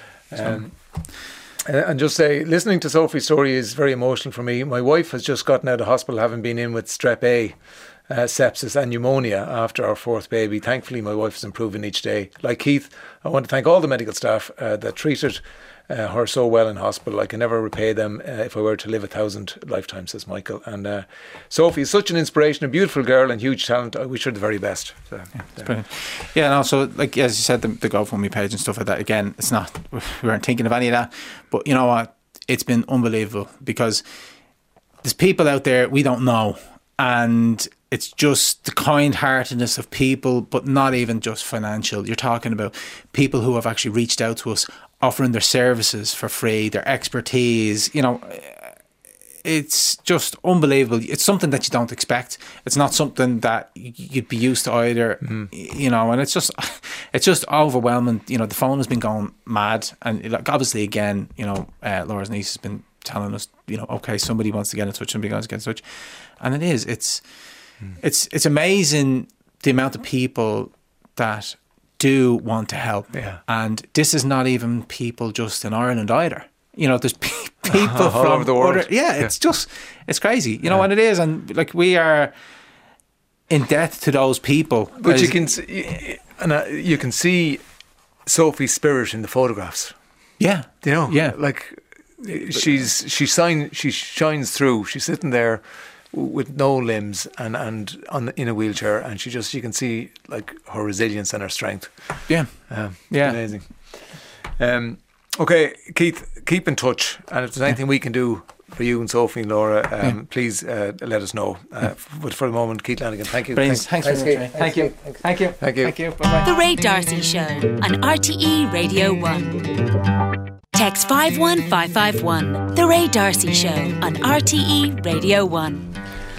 And just say, listening to Sophie's story is very emotional for me. My wife has just gotten out of hospital, having been in with strep A, sepsis and pneumonia after our fourth baby. Thankfully, my wife is improving each day. Like Keith, I want to thank all the medical staff that treated her so well in hospital. I can never repay them if I were to live 1,000 lifetimes, says Michael. And Sophie is such an inspiration, a beautiful girl and huge talent. I wish her the very best. So, it's brilliant. Yeah, and also, like as you said, the GoFundMe page and stuff like that, again, it's not, we weren't thinking of any of that, but you know what, it's been unbelievable, because there's people out there we don't know, and it's just the kind-heartedness of people, but not even just financial. You're talking about people who have actually reached out to us, offering their services for free, their expertise. You know, it's just unbelievable. It's something that you don't expect. It's not something that you'd be used to either. You know, and it's just overwhelming. You know, the phone has been going mad, and like obviously, again, you know, Laura's niece has been telling us, you know, okay, somebody wants to get in touch, somebody wants to get in touch, and it's amazing the amount of people that do want to help. Yeah. And this is not even people just in Ireland either. You know, there's people from all over the world. It's crazy. You know what it is, and like we are in debt to those people. But you can see Sophie's spirit in the photographs. Yeah, you know, like she shines through. She's sitting there with no limbs and in a wheelchair, and you can see like her resilience and her strength. Amazing. Okay, Keith, keep in touch, and if there's anything we can do for you and Sophie and Laura, please let us know. But for the moment, Keith Lanigan, thank you. Thanks very much. Thank you. Bye-bye. The Ray D'Arcy Show on RTE Radio 1. Text 51551. The Ray D'Arcy Show on RTE Radio 1.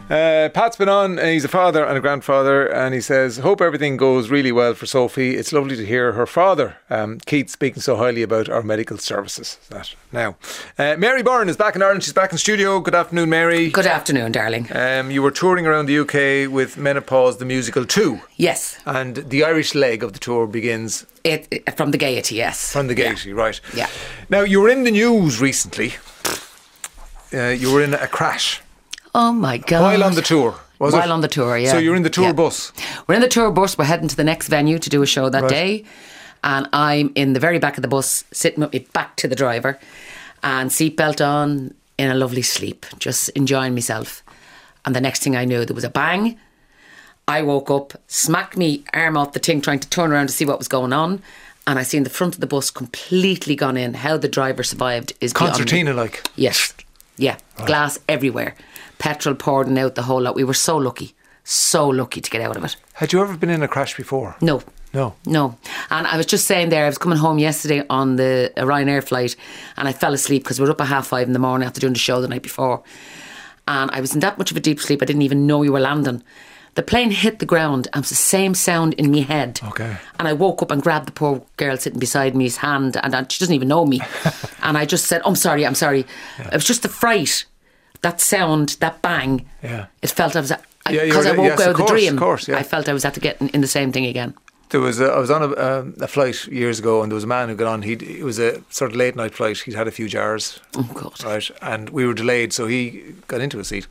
Pat's been on. He's a father and a grandfather, and he says, hope everything goes really well for Sophie. It's lovely to hear her father, Keith, speaking so highly about our medical services. Now, Mary Byrne is back in Ireland. She's back in studio. Good afternoon, Mary. Good afternoon, darling. You were touring around the UK with Menopause the Musical 2. Yes. And the Irish leg of the tour begins... From the Gaiety, yes. From the Gaiety, right. Yeah. Now, you were in the news recently. You were in a crash. Oh my God. While on the tour, was it? While on the tour, yeah. So you're in the tour bus? We're in the tour bus. We're heading to the next venue to do a show that day. And I'm in the very back of the bus, sitting with my back to the driver and seatbelt on, in a lovely sleep, just enjoying myself. And the next thing I knew, there was a bang. I woke up, smacked me arm off the thing, trying to turn around to see what was going on. And I seen the front of the bus completely gone in. How the driver survived is Concertina like? Yes. Yeah. Right. Glass everywhere. Petrol pouring out, the whole lot. We were so lucky to get out of it. Had you ever been in a crash before? No. And I was just saying there, I was coming home yesterday on the Ryanair flight, and I fell asleep because we were up at 5:30 in the morning after doing the show the night before, and I was in that much of a deep sleep I didn't even know we were landing. The plane hit the ground and it was the same sound in my head. Okay. And I woke up and grabbed the poor girl sitting beside me's hand, and she doesn't even know me. And I just said, I'm sorry. Yeah. It was just the fright. That sound, that bang, it felt I was because I woke out of the dream. Of course, I felt I was after getting in the same thing again. I was on a flight years ago, and there was a man who got on. It was a sort of late night flight. He'd had a few jars. Oh God! Right, and we were delayed, so he got into a seat,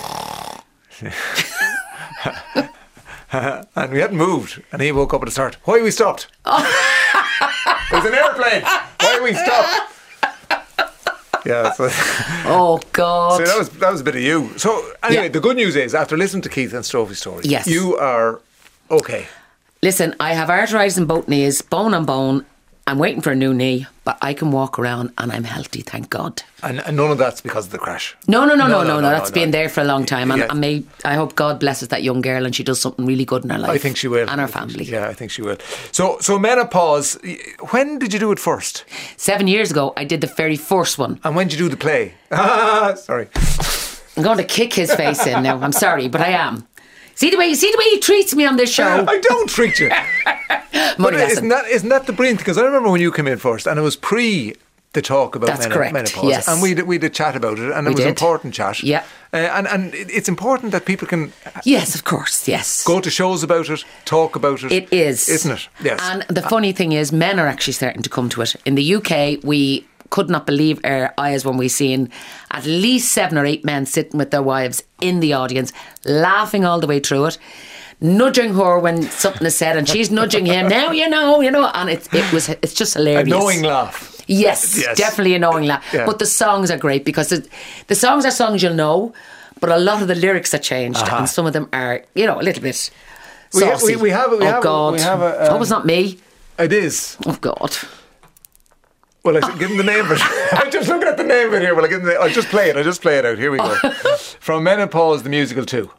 and we hadn't moved. And he woke up at the start. Why we stopped? It was an airplane. Why we stopped? Yeah. So oh God! So that was a bit of you. So anyway, the good news is, after listening to Keith and Sophie's story, yes, you are okay. Listen, I have arthritis in both knees, bone on bone. I'm waiting for a new knee, but I can walk around and I'm healthy, thank God. And none of that's because of the crash? No. That's been there for a long time. And I hope God blesses that young girl and she does something really good in her life. I think she will. And her family. Yeah, I think she will. So Menopause, when did you do it first? 7 years ago, I did the very first one. And when did you do the play? Sorry. I'm going to kick his face in now. I'm sorry, but I am. See the way he treats me on this show. I don't treat you. But isn't that the brilliant? Because I remember when you came in first, and it was pre the talk about menopause. Yes. And we did a chat about it, and it was an important chat. Yeah. And it's important that people can. Yes, of course. Yes. Go to shows about it, talk about it. It is, isn't it? Yes. And the funny thing is, men are actually starting to come to it. In the UK, we could not believe our eyes when we seen at least 7 or 8 men sitting with their wives in the audience, laughing all the way through it, nudging her when something is said, and she's nudging him. Now you know, and it's just hilarious. A knowing laugh. Yes, definitely a knowing laugh. Yeah. But the songs are great because the songs are songs you'll know, but a lot of the lyrics are changed, and some of them are, a little bit saucy. We have God. Oh, it's not me. It is. Oh God. Well, I should give him the name of it. I'm just looking at the name of it here. Well, I'll just play it out. Here we go. From Menopause the Musical 2.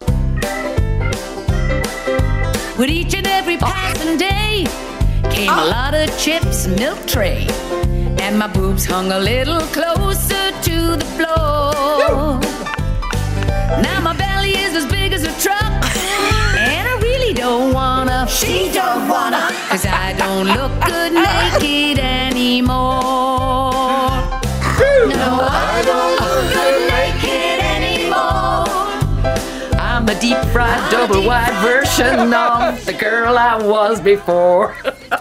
With each and every passing day came a lot of chips and milk tray, and my boobs hung a little closer to the floor. Now my belly is as big as a truck, and I really don't wanna. She don't wanna, 'cause I don't look good naked anymore. No, I don't look good naked anymore. I'm a deep fried double wide version of the girl I was before.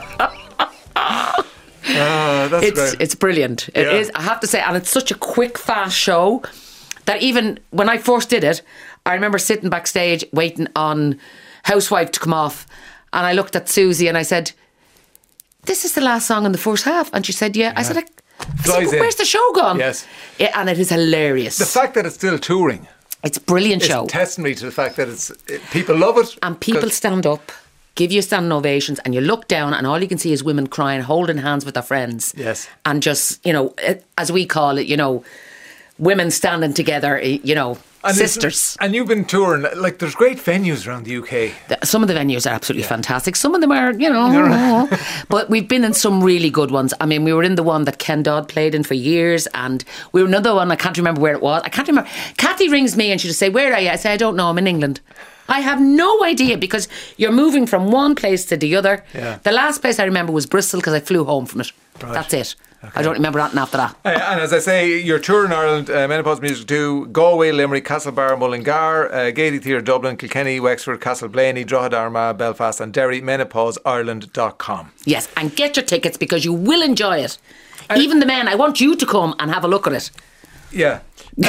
That's great. It's brilliant. It is, I have to say, and it's such a quick, fast show that even when I first did it, I remember sitting backstage waiting on Housewife to come off, and I looked at Susie and I said, "This is the last song in the first half," and she said, "Yeah." I said, "Where's the show gone?" Yes, and it is hilarious. The fact that it's still touring, it's a brilliant show. It's testimony to the fact that people love it, and people stand up, give you standing ovations, and you look down and all you can see is women crying, holding hands with their friends. Yes, and just as we call it, women standing together, sisters. And you've been touring, like, there's great venues around the UK. Some of the venues are absolutely fantastic. Some of them are, but we've been in some really good ones. I mean, we were in the one that Ken Dodd played in for years, and we were another one, I can't remember where it was. I can't remember. Kathy rings me and she'll say, where are you? I say, I don't know, I'm in England. I have no idea, because you're moving from one place to the other. Yeah. The last place I remember was Bristol, because I flew home from it. Right. That's it. Okay. I don't remember anything after that. And as I say, you're touring Ireland, Menopause Music 2, Galway, Limerick, Castlebar, Mullingar, Gaiety Theatre, Dublin, Kilkenny, Wexford, Castleblaney, Drogheda, Armagh, Belfast and Derry. MenopauseIreland.com. Yes, and get your tickets, because you will enjoy it. Even the men, I want you to come and have a look at it. Yeah.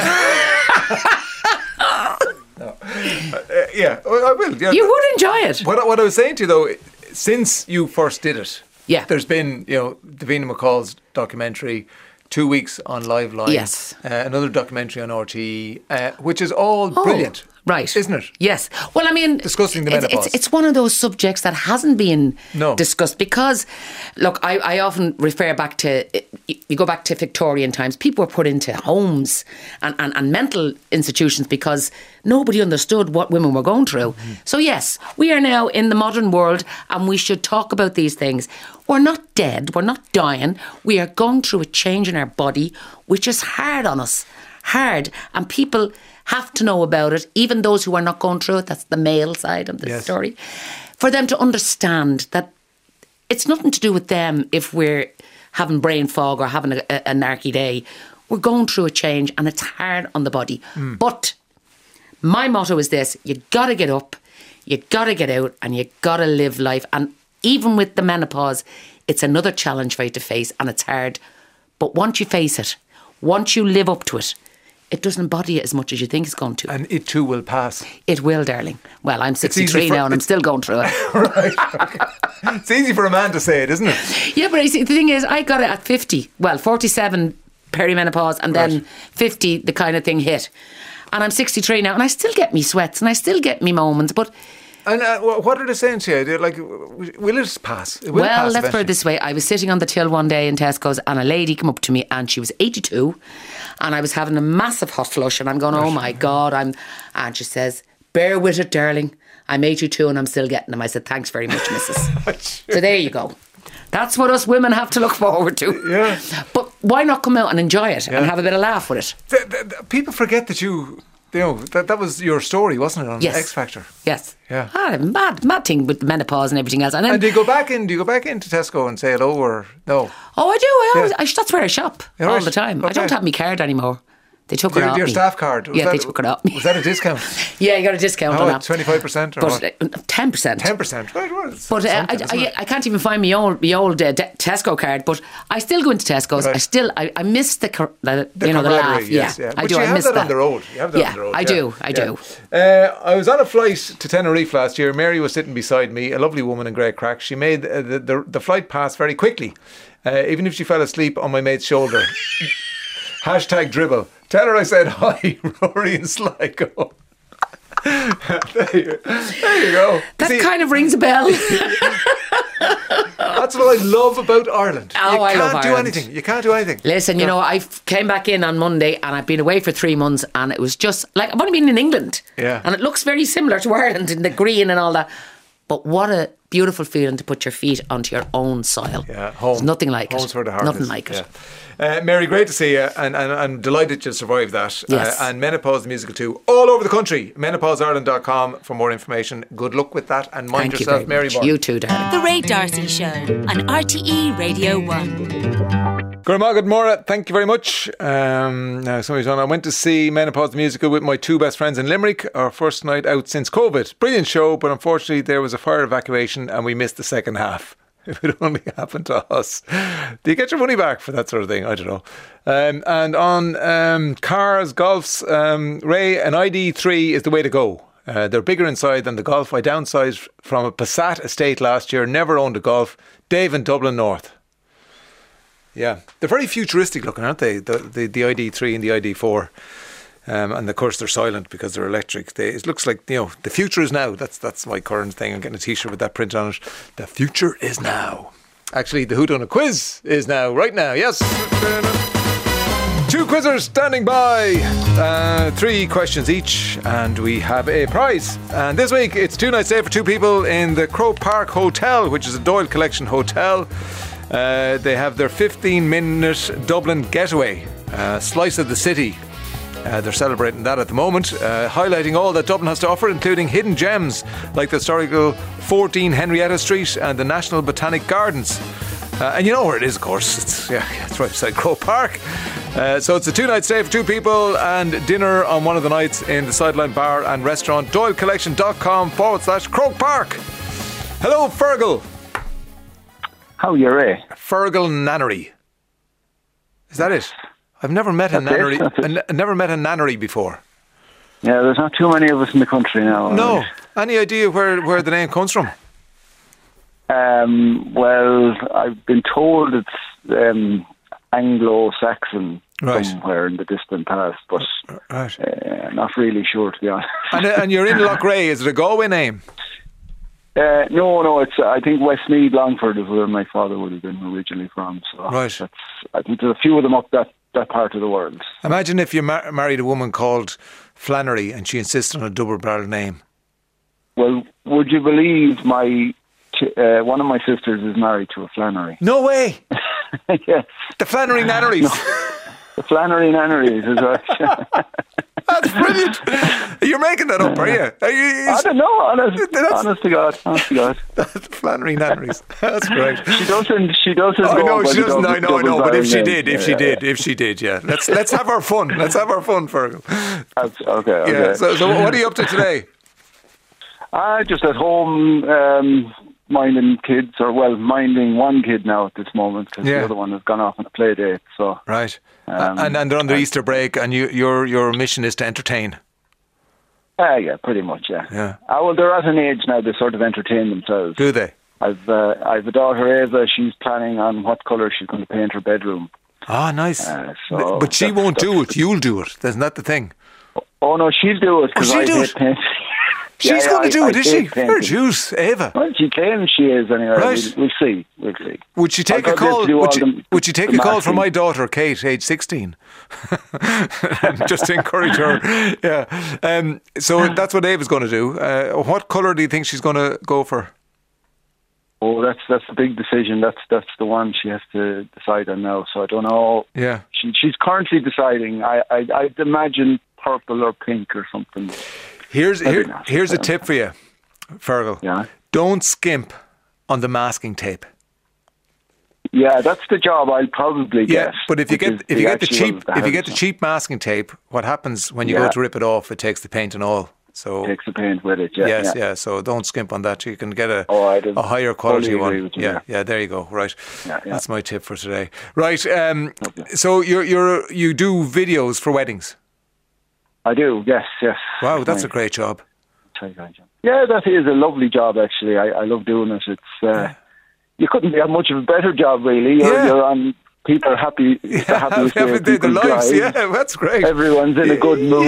Yeah, I will. Yeah. You would enjoy it. What I was saying to you, though, since you first did it, yeah, there's been, Davina McCall's documentary, 2 weeks on Live Line. Yes. Another documentary on RTE, which is all brilliant. Right. Isn't it? Yes. Well, I mean, discussing the menopause. It's one of those subjects that hasn't been discussed, because, look, I often refer back to, you go back to Victorian times, people were put into homes and mental institutions because nobody understood what women were going through. Mm-hmm. So yes, we are now in the modern world and we should talk about these things. We're not dead, we're not dying, we are going through a change in our body which is hard on us. Hard. And people have to know about it, even those who are not going through it. That's the male side of the story. For them to understand that it's nothing to do with them if we're having brain fog or having a narky day. We're going through a change and it's hard on the body. But my motto is this: you got to get up, you got to get out, and you got to live life. And even with the menopause, it's another challenge for you to face, and it's hard. But once you face it, once you live up to it, it doesn't bother you as much as you think it's going to. And it too will pass. It will, darling. Well, I'm 63 now and I'm still going through it. Right. Okay. It's easy for a man to say it, isn't it? Yeah, but the thing is, I got it at 50. Well, 47 perimenopause, and then 50 the kind of thing hit. And I'm 63 now and I still get me sweats and I still get me moments, but... And what are they saying to you? Like, will it pass? It will well, pass let's put it this way. I was sitting on the till one day in Tesco's and a lady came up to me and she was 82 and I was having a massive hot flush and I'm going, oh my God. And she says, bear with it, darling. I'm 82 and I'm still getting them. I said, thanks very much, missus. So there you go. That's what us women have to look forward to. Yeah. But why not come out and enjoy it and have a bit of laugh with it? People forget that that was your story, wasn't it, on X Factor? Yes. Yeah. Mad thing with menopause and everything else. And do you go back into Tesco and say hello or no? Oh, I do. That's where I shop all the time. Okay. I don't have my card anymore. They took it off your me. staff card? They took it off me. Was that a discount? Yeah, you got a discount on that. 25% or what? 10%. 10%, right. Well, but I can't even find my old Tesco card, but I still go into Tesco's. Right. I miss the laugh. Yes, yeah. I do. I miss that. On the road. You have that on the road. I do. I was on a flight to Tenerife last year. Mary was sitting beside me, a lovely woman in great crack. She made the flight pass very quickly, even if she fell asleep on my mate's shoulder. #dribble. Tell her I said hi, Rory and Sligo. There you go. That kind of rings a bell. That's what I love about Ireland. Oh, I love Ireland. You can't do anything. Listen, I came back in on Monday and I've been away for 3 months and it was just like, I've only been in England. Yeah. And it looks very similar to Ireland in the green and all that. But what a beautiful feeling to put your feet onto your own soil. Yeah, home. There's nothing like Home's it. where the heart nothing is. like it. Mary, great to see you, and I'm delighted you survived that. Yes. And Menopause the Musical too, all over the country. MenopauseIreland.com for more information. Good luck with that, and mind yourself, Mary Bourne. You too, darling. The Ray D'Arcy Show on RTE Radio 1. Good Mora, thank you very much. Now somebody's on. I went to see Menopause the Musical with my 2 best friends in Limerick, our first night out since COVID. Brilliant show, but unfortunately there was a fire evacuation and we missed the second half. If it only happened to us. Do you get your money back for that sort of thing? I don't know. And on cars, Golfs, Ray, an ID3 is the way to go. They're bigger inside than the Golf. I downsized from a Passat estate last year, never owned a Golf. Dave in Dublin North. Yeah, they're very futuristic looking, aren't they? The ID3 and the ID4. And of course they're silent because they're electric. It looks like, the future is now. That's my current thing. I'm getting a t-shirt with that print on it. The future is now. Actually, the Who Done a Quiz is now, right now. Yes. 2 Two quizzers standing by. 3 questions each, and we have a prize. And this week, it's 2 nights stay for 2 people in the Croke Park Hotel, which is a Doyle Collection hotel. They have their 15-minute Dublin getaway, slice of the city. They're celebrating that at the moment, highlighting all that Dublin has to offer, including hidden gems like the historical 14 Henrietta Street and the National Botanic Gardens. And you know where it is, of course. It's right beside Croke Park. So it's a 2-night stay for 2 people and dinner on one of the nights in the Sideline Bar and Restaurant. DoyleCollection.com/Croke Park. Hello, Fergal. How you, Ray? Fergal Nannery. Is that it? I've never met a nannery. I never met a nannery before. Yeah, there's not too many of us in the country now. No. Any idea where the name comes from? Well, I've been told it's Anglo-Saxon somewhere in the distant past, but not really sure, to be honest. And you're in Loughrea. Is it a Galway name? No, it's I think Westmeath, Longford is where my father would have been originally from. So I think there's a few of them up that part of the world. Imagine if you married a woman called Flannery and she insisted on a double-barrel name. Well, would you believe one of my sisters is married to a Flannery? No way! Yes. The Flannery Nanneries. No. The Flannery Nanneries is right. That's brilliant. You're making that up, are you? I don't know. Honest to God. The Flannery Nanneries. That's great. She doesn't. I know she doesn't. I know. But if she did, yeah. Let's have our fun. Let's have our fun, Fergal. Okay. Yeah. So what are you up to today? Just at home. Minding one kid now at this moment because the other one has gone off on a play date. So right, and they're on the Easter break, and your mission is to entertain. Yeah, pretty much. Yeah. Well, they're at an age now they sort of entertain themselves. Do they? I've a daughter, Ava. She's planning on what colour she's going to paint her bedroom. Ah, nice. But she won't do it. You'll do it. Isn't that the thing? Oh no, she'll do it because I hate paint. She's going to do it, is she? Fair juice, Ava. Well, she claims she is anyway. Right. We'll see. Would she take a call? Would she take a call from my daughter, Kate, age 16? Just to encourage her. Yeah. So that's what Ava's going to do. What colour do you think she's going to go for? Oh, that's the big decision. That's the one she has to decide on now. So I don't know. Yeah. She's currently deciding. I'd imagine purple or pink or something. Here's a tip for you, Fergal. Yeah. Don't skimp on the masking tape. Yeah, that's the job I'll probably get. Yeah, but if you get the cheap masking tape, what happens when you go to rip it off? It takes the paint and all. So takes the paint with it. Yeah. Yes, yeah. So don't skimp on that. You can get a higher quality one. Yeah. There you go. Right. Yeah. That's my tip for today. Right. Okay. So you do videos for weddings. I do, yes. Wow, that's a great job. Yeah, that is a lovely job, actually. I love doing it. It's you couldn't have much of a better job, really. You're on. People are happy. The happiest day of people's lives. Yeah, that's great. Everyone's in a good mood.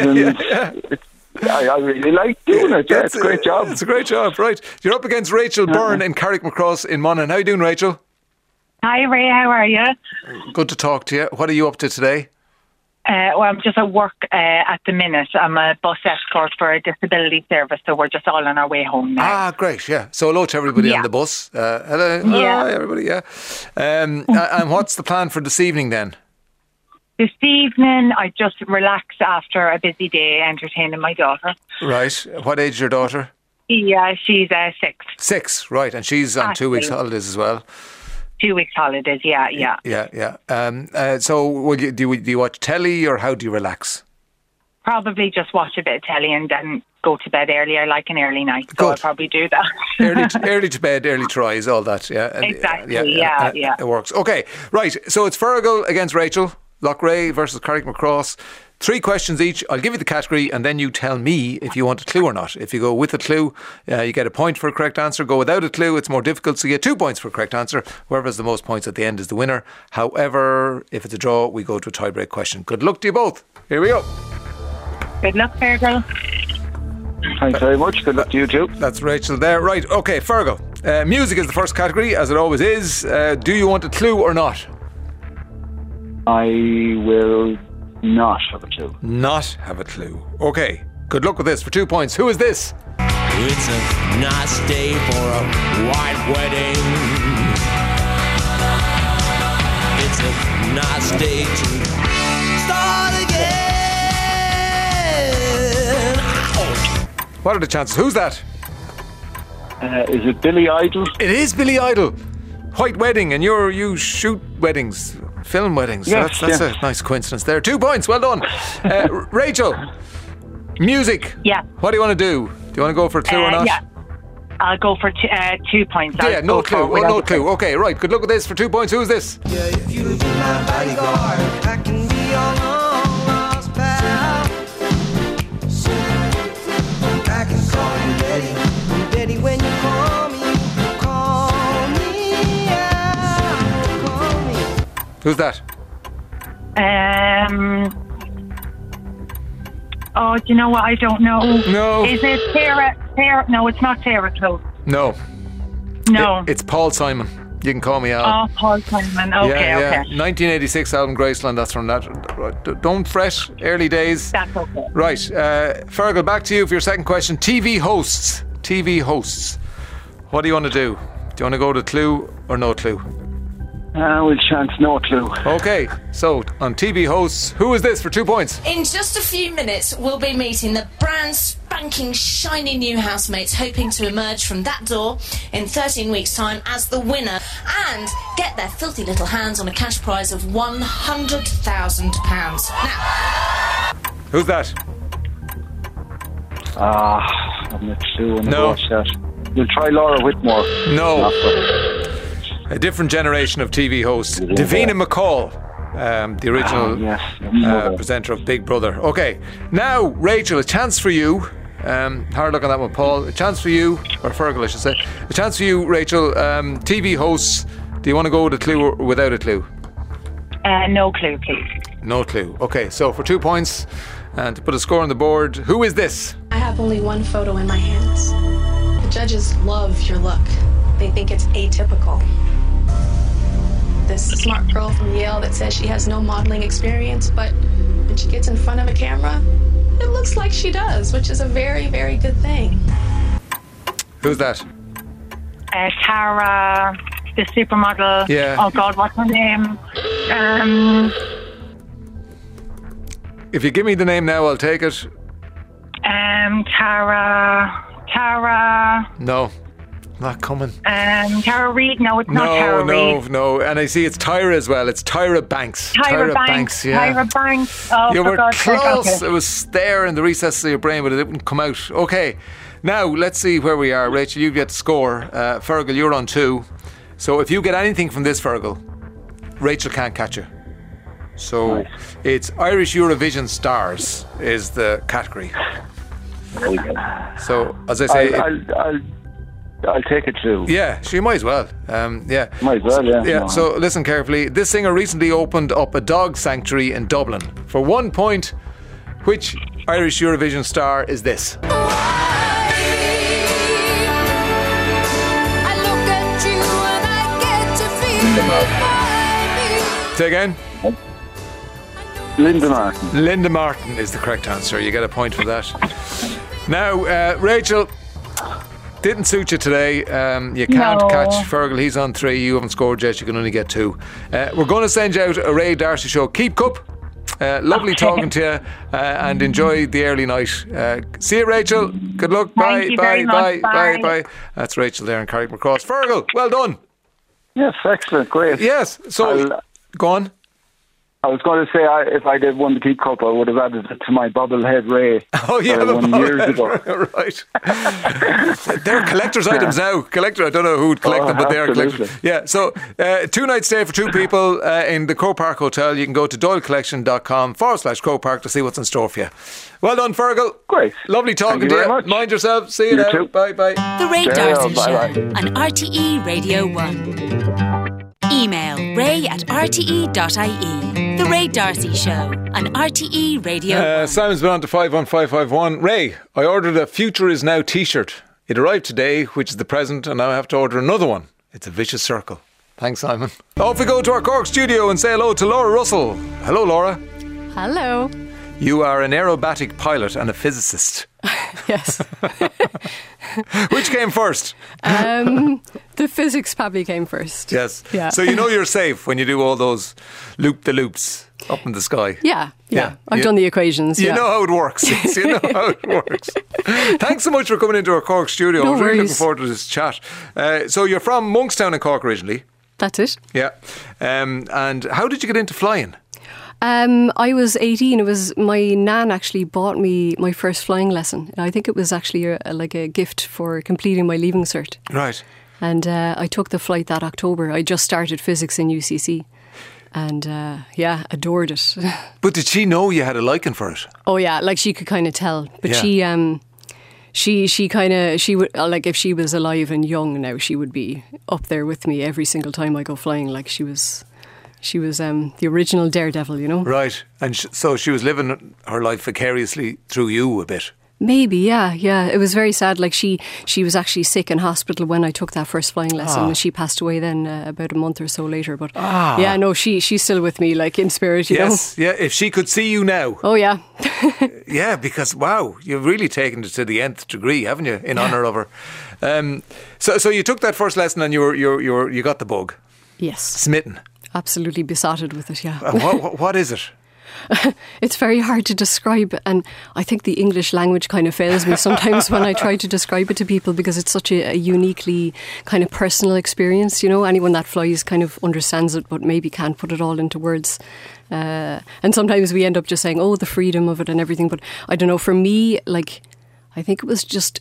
I really like doing it. Yeah, it's a great job. It's a great job, right? You're up against Rachel Byrne in Carrickmacross in Monaghan. How are you doing, Rachel? Hi, Ray. How are you? Good to talk to you. What are you up to today? Well, I'm just at work at the minute. I'm a bus escort for a disability service, so we're just all on our way home now. Ah, great, yeah. So hello to everybody on the bus. Hello. Hi, everybody, yeah. And what's the plan for this evening then? This evening, I just relax after a busy day entertaining my daughter. Right. What age is your daughter? Yeah, she's 6. 6, right. And she's on 2 weeks holidays as well. 2 weeks holidays, yeah. So do you watch telly or how do you relax? Probably just watch a bit of telly and then go to bed early. I like an early night, so I'll probably do that. early to bed, early to rise, all that, yeah. Exactly, yeah. It works. Okay, right. So it's Fergal against Rachel. Loughrea versus Carrickmacross. 3 questions each. I'll give you the category and then you tell me if you want a clue or not. If you go with a clue, you get a point for a correct answer. Go without a clue, it's more difficult, so you get 2 points for a correct answer. Whoever has the most points at the end is the winner. However, if it's a draw, we go to a tie-break question. Good luck to you both. Here we go. Good luck, Fergal. Thanks very much. Good luck to you too. That's Rachel there. Right, okay, Fergal. Music is the first category, as it always is. Do you want a clue or not? I will not have a clue. Not have a clue. Okay, good luck with this for 2 points. Who is this? It's a nice day for a white wedding. It's a nice day to start again. What are the chances? Who's that? Is it Billy Idol? It is Billy Idol. White wedding, and you shoot weddings, film weddings. Yes, That's a nice coincidence there. 2 points, well done. Rachel, music. Yeah. What do you want to do? Do you want to go for a clue or not? Yeah. I'll go for 2 points. Yeah, no clue. Oh, no clue. Okay, right. Good luck with this for 2 points. Who's this? Yeah, if you be my bodyguard, I can be your long lost pal. I can call you Betty, Betty when you call me out, call me. Who's that? Oh, do you know what? I don't know. No. Is it Sarah? No, it's not Sarah Close. No. No. It's Paul Simon. You can call me Al. Oh, Paul Simon. Okay, yeah. okay. 1986 album Graceland. That's from that. Don't fret. Early days. That's okay. Right. Fergal, back to you for your second question. TV hosts. TV hosts. What do you want to do? Do you want to go to clue or no clue? We'll chance no clue. Okay, so on TV hosts, who is this for 2 points? In just a few minutes, we'll be meeting the brand spanking shiny new housemates, hoping to emerge from that door in 13 weeks' time as the winner and get their filthy little hands on a cash prize of £100,000. Now, who's that? I'm not sure. No. Watch that. We'll try Laura Whitmore. No. A different generation of TV hosts. Davina McCall, the original presenter of Big Brother. Okay, now Rachel, a chance for you. Hard luck on that one, Paul. A chance for you, or Fergal, I should say. A chance for you, Rachel. TV hosts. Do you want to go with a clue or without a clue? No clue, please. No clue. Okay, so for 2 points, and to put a score on the board, who is this? I have only one photo in my hands. The judges love your look. They think it's atypical. This smart girl from Yale that says she has no modeling experience, but when she gets in front of a camera, it looks like she does, which is a very, very good thing. Who's that? Tara, the supermodel. Yeah. Oh God, what's her name? If you give me the name now, I'll take it. Tara. No. Not coming. Tara Reid? No, it's not Tara Reid. No. And I see it's Tyra as well. It's Tyra Banks. Tyra Banks. Yeah. Tyra Banks. Oh, you were God's close. sake. Okay. It was there in the recesses of your brain, but it didn't come out. Okay. Now, let's see where we are. Rachel, you get to score. Fergal, you're on 2. So if you get anything from this, Fergal, Rachel can't catch you. So it's Irish Eurovision Stars is the category. So, as I say... I'll take it too. Yeah, she might as well. Yeah. Might as well, yeah. Yeah, so listen carefully. This singer recently opened up a dog sanctuary in Dublin. For 1 point, which Irish Eurovision star is this? Say again? Linda Martin. Linda Martin is the correct answer. You get a point for that. Now, Rachel... Didn't suit you today. You can't catch Fergal. He's on 3. You haven't scored yet. You can only get 2. We're going to send you out a Ray D'Arcy show. Keep cup. Lovely talking to you, and enjoy the early night. See you, Rachel. Good luck. Bye. Bye. That's Rachel there in Carrickmacross. Fergal, well done. Yes, excellent, great. Yes. So, go on. I was going to say, if I did won the Keep Cup, I would have added it to my bobblehead Ray. Oh, yeah, won years ago. Right. They're collector's items now. I don't know who'd collect them, but they are collectors. Yeah, so 2 nights stay for 2 people in the Croke Park Hotel. You can go to doylecollection.com/Croke Park to see what's in store for you. Well done, Fergal. Great. Lovely talking to you. Much. Mind yourself. See you now. Too. Bye. The Ray D'Arcy Show on RTE Radio 1. Email ray@rte.ie. The Ray D'Arcy Show on RTE Radio 1. Simon's been on to 51551. Ray, I ordered a Future Is Now t-shirt. It arrived today, which is the present, and now I have to order another one. It's a vicious circle. Thanks, Simon. Off we go to our Cork studio and say hello to Laura Russell. Hello, Laura. Hello. You are an aerobatic pilot and a physicist. Yes. Which came first? The physics probably came first. Yes. Yeah. So you know you're safe when you do all those loop-the-loops up in the sky. Yeah. I've done the equations. You know how it works. You know how it works. Thanks so much for coming into our Cork studio. No I was really worries. looking forward to this chat. So you're from Monkstown in Cork originally. That's it. Yeah. And how did you get into flying? I was 18. It was my nan actually bought me my first flying lesson. I think it was actually like a gift for completing my leaving cert. Right. And I took the flight that October. I just started physics in UCC. And adored it. But did she know you had a liking for it? Oh yeah, like she could kind of tell. But Yeah. she would, like, if she was alive and young now, she would be up there with me every single time I go flying. Like she was the original daredevil, you know. Right. And so she was living her life vicariously through you a bit. Maybe, yeah. It was very sad. Like she was actually sick in hospital when I took that first flying lesson. Ah. And she passed away then about a month or so later. But she's still with me, like in spirit, you know. Yes, yeah. If she could see you now. Oh yeah. Yeah, because wow, you've really taken it to the nth degree, haven't you? In honour of her. So you took that first lesson and you got the bug. Yes. Smitten. Absolutely besotted with it. Yeah. What is it? It's very hard to describe, and I think the English language kind of fails me sometimes when I try to describe it to people, because it's such a uniquely kind of personal experience. You know, anyone that flies kind of understands it, but maybe can't put it all into words. And sometimes we end up just saying, "Oh, the freedom of it and everything." But I don't know. For me, like, I think it was just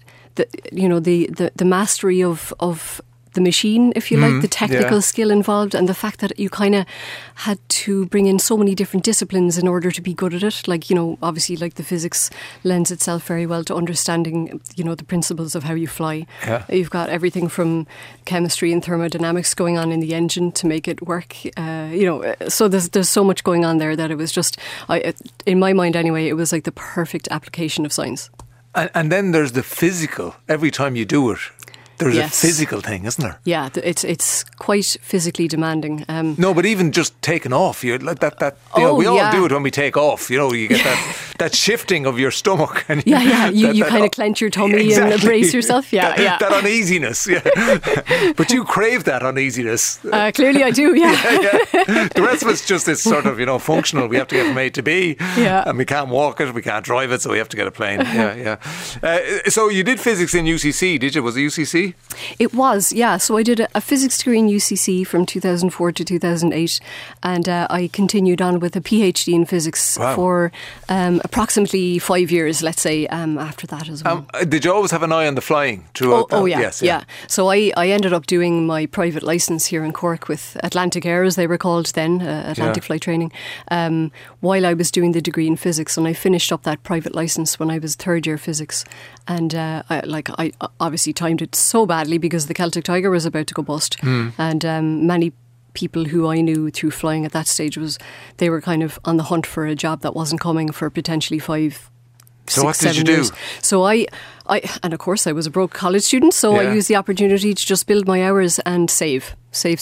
the mastery of the machine, if you like, the technical skill involved, and the fact that you kind of had to bring in so many different disciplines in order to be good at it. Like, you know, obviously, like the physics lends itself very well to understanding, you know, the principles of how you fly. Yeah. You've got everything from chemistry and thermodynamics going on in the engine to make it work. So there's so much going on there that it was just, in my mind anyway, it was like the perfect application of science. And then there's the physical. Every time you do it, there's a physical thing, isn't there? Yeah, it's quite physically demanding. No, but even just taking off, you're like that. We all do it when we take off. You know, you get that shifting of your stomach. And you kind of clench your tummy and brace yourself. That uneasiness. Yeah, but you crave that uneasiness. Clearly, I do. Yeah. The rest of it's just this sort of functional. We have to get from A to B. Yeah. And we can't walk it, we can't drive it, so we have to get a plane. Yeah. So you did physics in UCC, did you? Was it UCC? It was, yeah. So I did a physics degree in UCC from 2004 to 2008, and I continued on with a PhD in physics for approximately 5 years, let's say, after that as well. Did you always have an eye on the flying throughout? Oh yeah, yeah. So I ended up doing my private licence here in Cork with Atlantic Air, as they were called then, Atlantic Flight Training, while I was doing the degree in physics, and I finished up that private licence when I was third year physics, and I obviously timed it so badly because the Celtic Tiger was about to go bust, and many people who I knew through flying at that stage they were kind of on the hunt for a job that wasn't coming for potentially 5, 6, 7 years. So I and of course I was a broke college student, so I used the opportunity to just build my hours and save.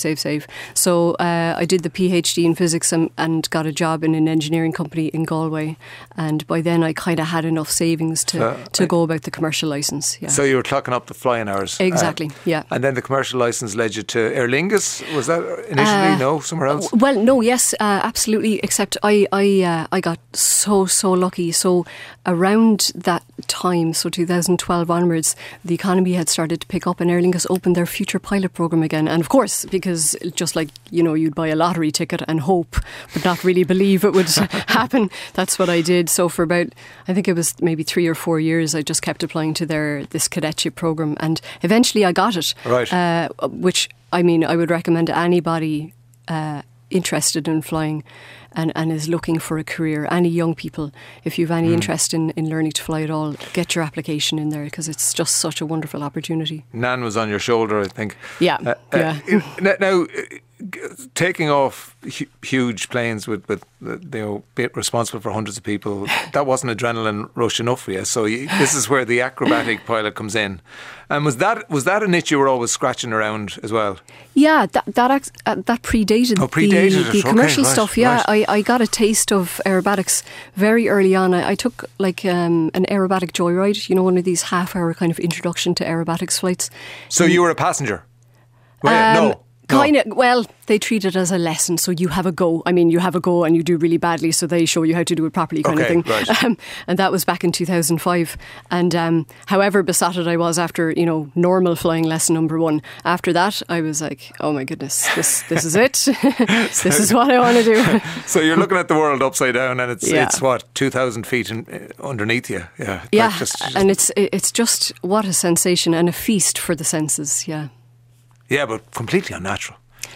So I did the PhD in physics and got a job in an engineering company in Galway, and by then I kind of had enough savings to go about the commercial licence. Yeah. So you were clocking up the flying hours. Exactly, yeah. And then the commercial licence led you to Aer Lingus. Was that initially? No, somewhere else? Well, no, yes, absolutely, except I got so lucky. So around that time, so 2012 onwards, the economy had started to pick up, and Aer Lingus opened their future pilot programme again. And of course, because just like, you'd buy a lottery ticket and hope, but not really believe it would happen, that's what I did. So for about, I think it was maybe 3 or 4 years, I just kept applying to this cadetship programme, and eventually I got it. Right. Which, I mean, I would recommend to anybody interested in flying. and is looking for a career, any young people, if you've any interest in learning to fly at all, get your application in there because it's just such a wonderful opportunity. Nan was on your shoulder, I think. Yeah. Now, taking off huge planes with responsible for hundreds of people, that wasn't adrenaline rush enough for you. So this is where the acrobatic pilot comes in. And was that an itch you were always scratching around as well? Yeah, that predated, the commercial stuff. Yeah, right. I got a taste of aerobatics very early on. I took like an aerobatic joyride, one of these half-hour kind of introduction to aerobatics flights. So you were a passenger? No. Kind of. Well, they treat it as a lesson, so you have a go. I mean, you have a go and you do really badly, so they show you how to do it properly, kind of thing. Right. And that was back in 2005. And however besotted I was after, normal flying lesson number 1. After that, I was like, oh my goodness, this is it. This is what I want to do. So you're looking at the world upside down, and it's what, 2,000 feet underneath you. Yeah. Yeah. And it's just what a sensation and a feast for the senses. Yeah. Yeah, but completely unnatural.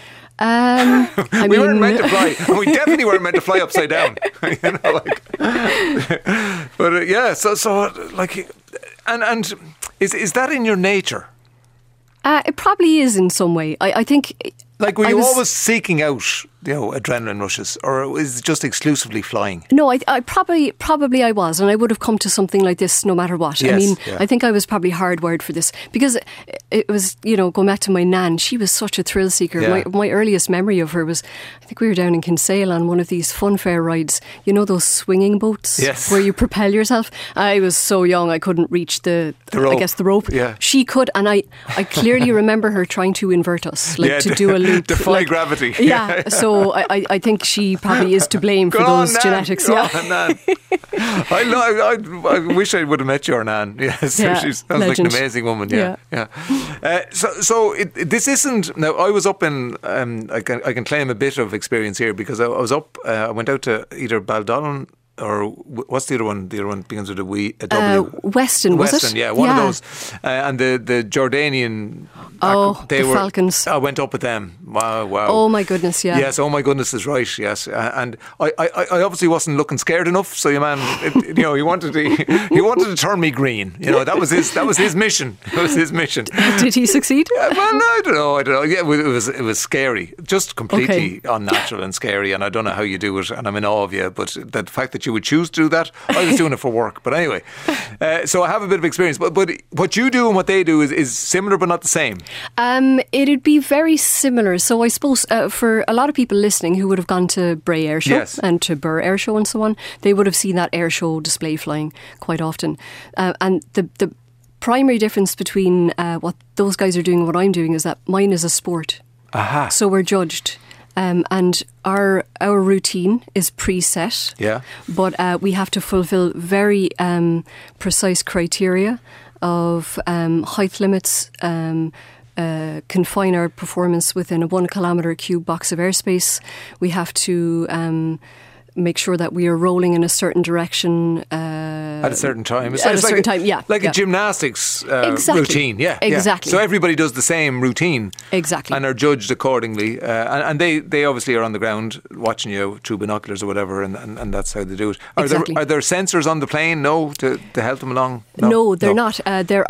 We weren't meant to fly, and we definitely weren't meant to fly upside down. But and is that in your nature? It probably is in some way. I think. Like, were you always seeking out, adrenaline rushes, or is it just exclusively flying? No, I probably I was, and I would have come to something like this no matter what. Yes, I think I was probably hardwired for this because it was, going back to my nan. She was such a thrill seeker. Yeah. My earliest memory of her was, I think we were down in Kinsale on one of these fun fair rides. Those swinging boats, yes, where you propel yourself. I was so young I couldn't reach the rope. I guess the rope. Yeah. She could, and I clearly remember her trying to invert us, to do a loop. Defy gravity. Yeah, so I think she probably is to blame for those genetics. Nan. I wish I would have met your Nan. Yes, she sounds like an amazing woman. Yeah. So this isn't. Now, I was up in. I can claim a bit of experience here because I was up. I went out to either Baldolin. Or what's the other one? The other one begins with a W. Weston, was it? Yeah, one of those. And the Jordanian... the Falcons. I went up with them. Wow. Oh my goodness, yeah. Yes, oh my goodness is right, yes. And I obviously wasn't looking scared enough, so your man, he wanted to turn me green. That was his mission. It was his mission. Did he succeed? Well, I don't know. Yeah, it was scary. Just completely unnatural and scary, and I don't know how you do it, and I'm in awe of you, but the fact that you would choose to do that, I was doing it for work. But anyway, so I have a bit of experience. But what you do and what they do is similar but not the same. It'd be very similar. So I suppose for a lot of people listening who would have gone to Bray Air Show and to Burr Air Show and so on, they would have seen that air show display flying quite often. And the primary difference between what those guys are doing and what I'm doing is that mine is a sport. Aha. So we're judged. And our routine is preset. Yeah. But we have to fulfill very precise criteria of height limits, confine our performance within a 1 kilometre cube box of airspace. We have to make sure that we are rolling in a certain direction at a certain time. At a certain time, yeah. Like a gymnastics routine. Yeah, exactly. So everybody does the same routine. Exactly. And are judged accordingly. And they obviously are on the ground watching you through binoculars or whatever, and that's how they do it. Are there sensors on the plane? No, to help them along? No, they're not. There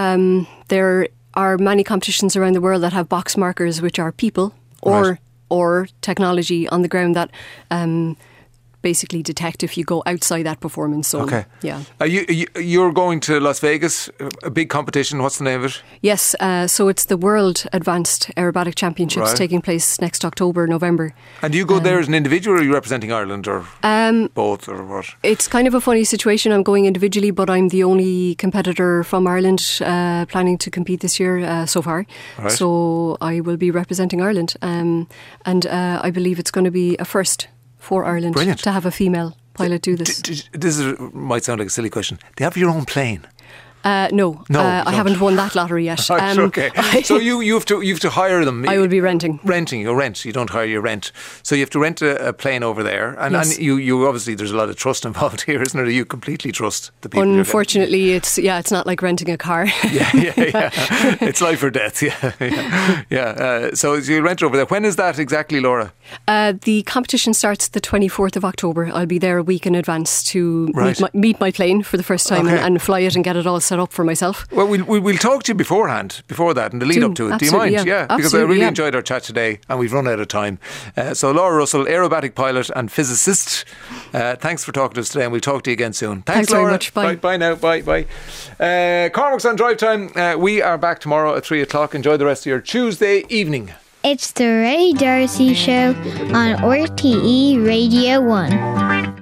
are many competitions around the world that have box markers, which are people or technology on the ground that basically detect if you go outside that performance zone. Okay. Yeah. You're going to Las Vegas, a big competition. What's the name of it? Yes. So it's the World Advanced Aerobatic Championships taking place next October, November. And do you go there as an individual, or are you representing Ireland, or both, or what? It's kind of a funny situation. I'm going individually, but I'm the only competitor from Ireland planning to compete this year so far. Right. So I will be representing Ireland. And I believe it's going to be a first for Ireland. Brilliant. To have a female pilot do this. This might sound like a silly question. They have your own plane? No, I haven't won that lottery yet. Right, okay. So you have to hire them. I will be renting. You rent. You don't hire, you rent. So you have to rent a plane over there, and you obviously there's a lot of trust involved here, isn't there? You completely trust the people. Unfortunately, it's not like renting a car. yeah. It's life or death. Yeah. So you rent over there. When is that exactly, Laura? The competition starts the 24th of October. I'll be there a week in advance to meet my plane for the first time and fly it and get it all set up for myself. Well, we'll talk to you before that, and the lead up to it. Do you mind? Yeah, because I really enjoyed our chat today, and we've run out of time. So Laura Russell, aerobatic pilot and physicist, thanks for talking to us today, and we'll talk to you again soon. Thanks Laura. Very much. Bye. Bye now. Bye. Cormac's on Drive Time. We are back tomorrow at 3 o'clock. Enjoy the rest of your Tuesday evening. It's the Ray Darcy Show on RTE Radio 1.